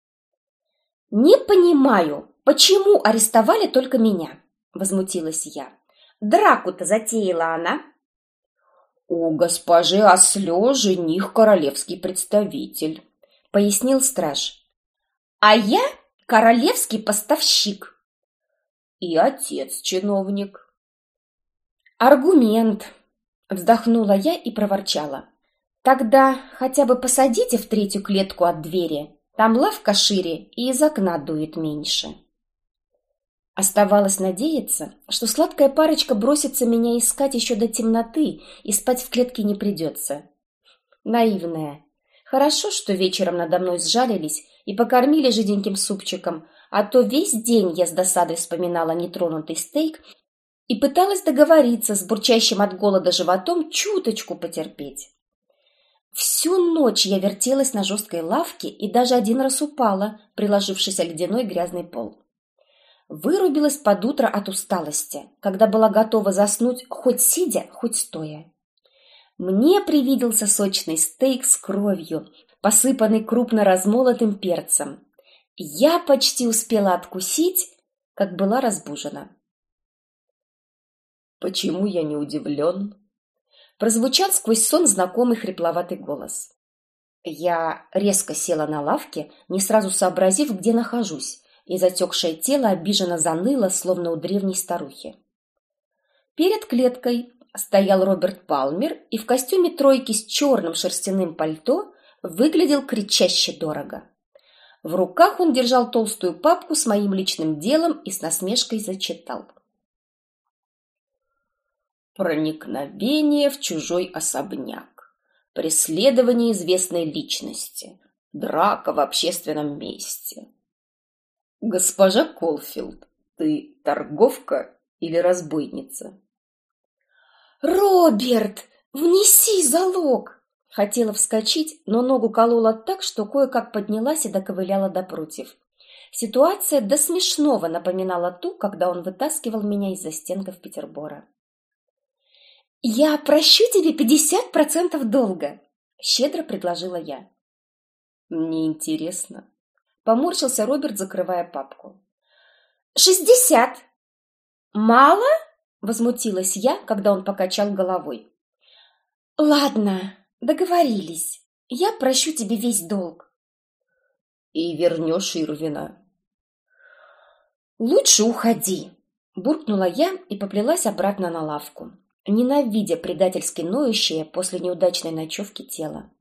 «Не понимаю, почему арестовали только меня?» — возмутилась я. «Драку-то затеяла она». «У госпожи Ослё жених королевский представитель», — пояснил страж. «А я королевский поставщик». «И отец чиновник». «Аргумент», — вздохнула я и проворчала. «Тогда хотя бы посадите в третью клетку от двери. Там лавка шире и из окна дует меньше». Оставалось надеяться, что сладкая парочка бросится меня искать еще до темноты, и спать в клетке не придется. Наивная. Хорошо, что вечером надо мной сжалились и покормили жиденьким супчиком, а то весь день я с досадой вспоминала нетронутый стейк и пыталась договориться с бурчащим от голода животом чуточку потерпеть. Всю ночь я вертелась на жесткой лавке и даже один раз упала, приложившись о ледяной грязный пол. Вырубилась под утро от усталости, когда была готова заснуть хоть сидя, хоть стоя. Мне привиделся сочный стейк с кровью, посыпанный крупно размолотым перцем. Я почти успела откусить, как была разбужена. «Почему я не удивлен?» Прозвучал сквозь сон знакомый хрипловатый голос. Я резко села на лавке, не сразу сообразив, где нахожусь, и затекшее тело обиженно заныло, словно у древней старухи. Перед клеткой стоял Роберт Палмер и в костюме тройки с черным шерстяным пальто выглядел кричаще дорого. В руках он держал толстую папку с моим личным делом и с насмешкой зачитал. Проникновение в чужой особняк, преследование известной личности, драка в общественном месте. Госпожа Колфилд, ты торговка или разбойница? «Роберт, внеси залог!» Хотела вскочить, но ногу колола так, что кое-как поднялась и доковыляла до прутьев. Ситуация до смешного напоминала ту, когда он вытаскивал меня из застенков Петербора. «Я прощу тебе 50% долга!» — щедро предложила я. «Мне интересно». Поморщился Роберт, закрывая папку. 60! Мало? Возмутилась я, когда он покачал головой. Ладно, договорились. Я прощу тебе весь долг. И вернешь Ирвина. Лучше уходи, буркнула я и поплелась обратно на лавку, ненавидя предательски ноющее после неудачной ночевки тело.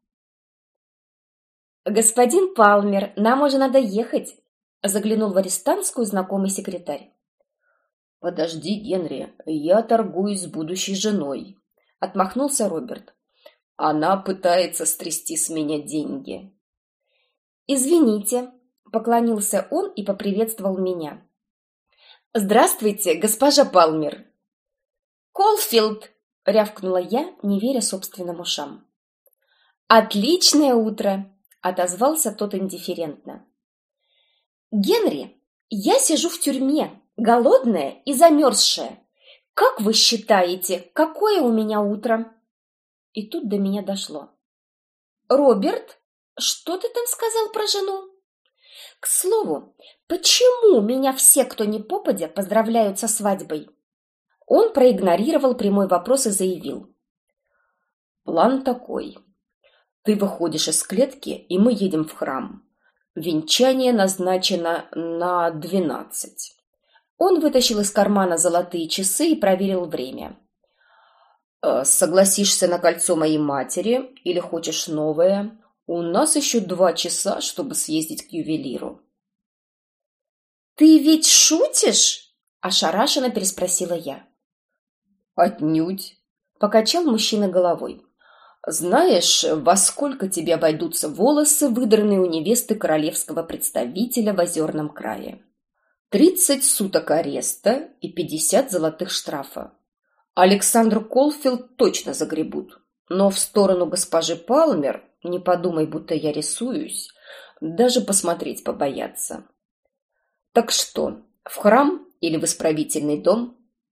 «Господин Палмер, нам уже надо ехать», — заглянул в арестантскую знакомый секретарь. «Подожди, Генри, я торгуюсь с будущей женой», — отмахнулся Роберт. «Она пытается стрясти с меня деньги». «Извините», — поклонился он и поприветствовал меня. «Здравствуйте, госпожа Палмер». «Колфилд», — рявкнула я, не веря собственным ушам. «Отличное утро», — отозвался тот индифферентно. «Генри, я сижу в тюрьме, голодная и замерзшая. Как вы считаете, какое у меня утро?» И тут до меня дошло. «Роберт, что ты там сказал про жену? К слову, почему меня все, кто ни попадя, поздравляют со свадьбой?» Он проигнорировал прямой вопрос и заявил. «План такой. Ты выходишь из клетки, и мы едем в храм. Венчание назначено на 12. Он вытащил из кармана золотые часы и проверил время. «Согласишься на кольцо моей матери или хочешь новое? У нас еще 2 часа, чтобы съездить к ювелиру». «Ты ведь шутишь?» – ошарашенно переспросила я. «Отнюдь», – покачал мужчина головой. «Знаешь, во сколько тебе обойдутся волосы, выдранные у невесты королевского представителя в Озерном крае? 30 суток ареста и 50 золотых штрафа. Александру Колфилд точно загребут, но в сторону госпожи Палмер, не подумай, будто я рисуюсь, даже посмотреть побоятся. Так что, в храм или в исправительный дом?»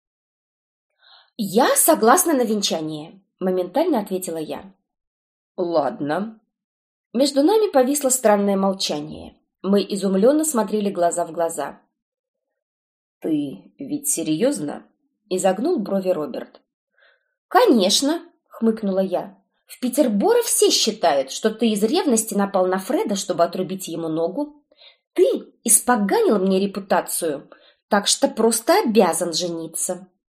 «Я согласна на венчание», — моментально ответила я. «Ладно». Между нами повисло странное молчание. Мы изумленно смотрели глаза в глаза. «Ты ведь серьезно?» — изогнул брови Роберт. «Конечно», — хмыкнула я. «В Петерборе все считают, что ты из ревности напал на Фреда, чтобы отрубить ему ногу. Ты испоганил мне репутацию, так что просто обязан жениться».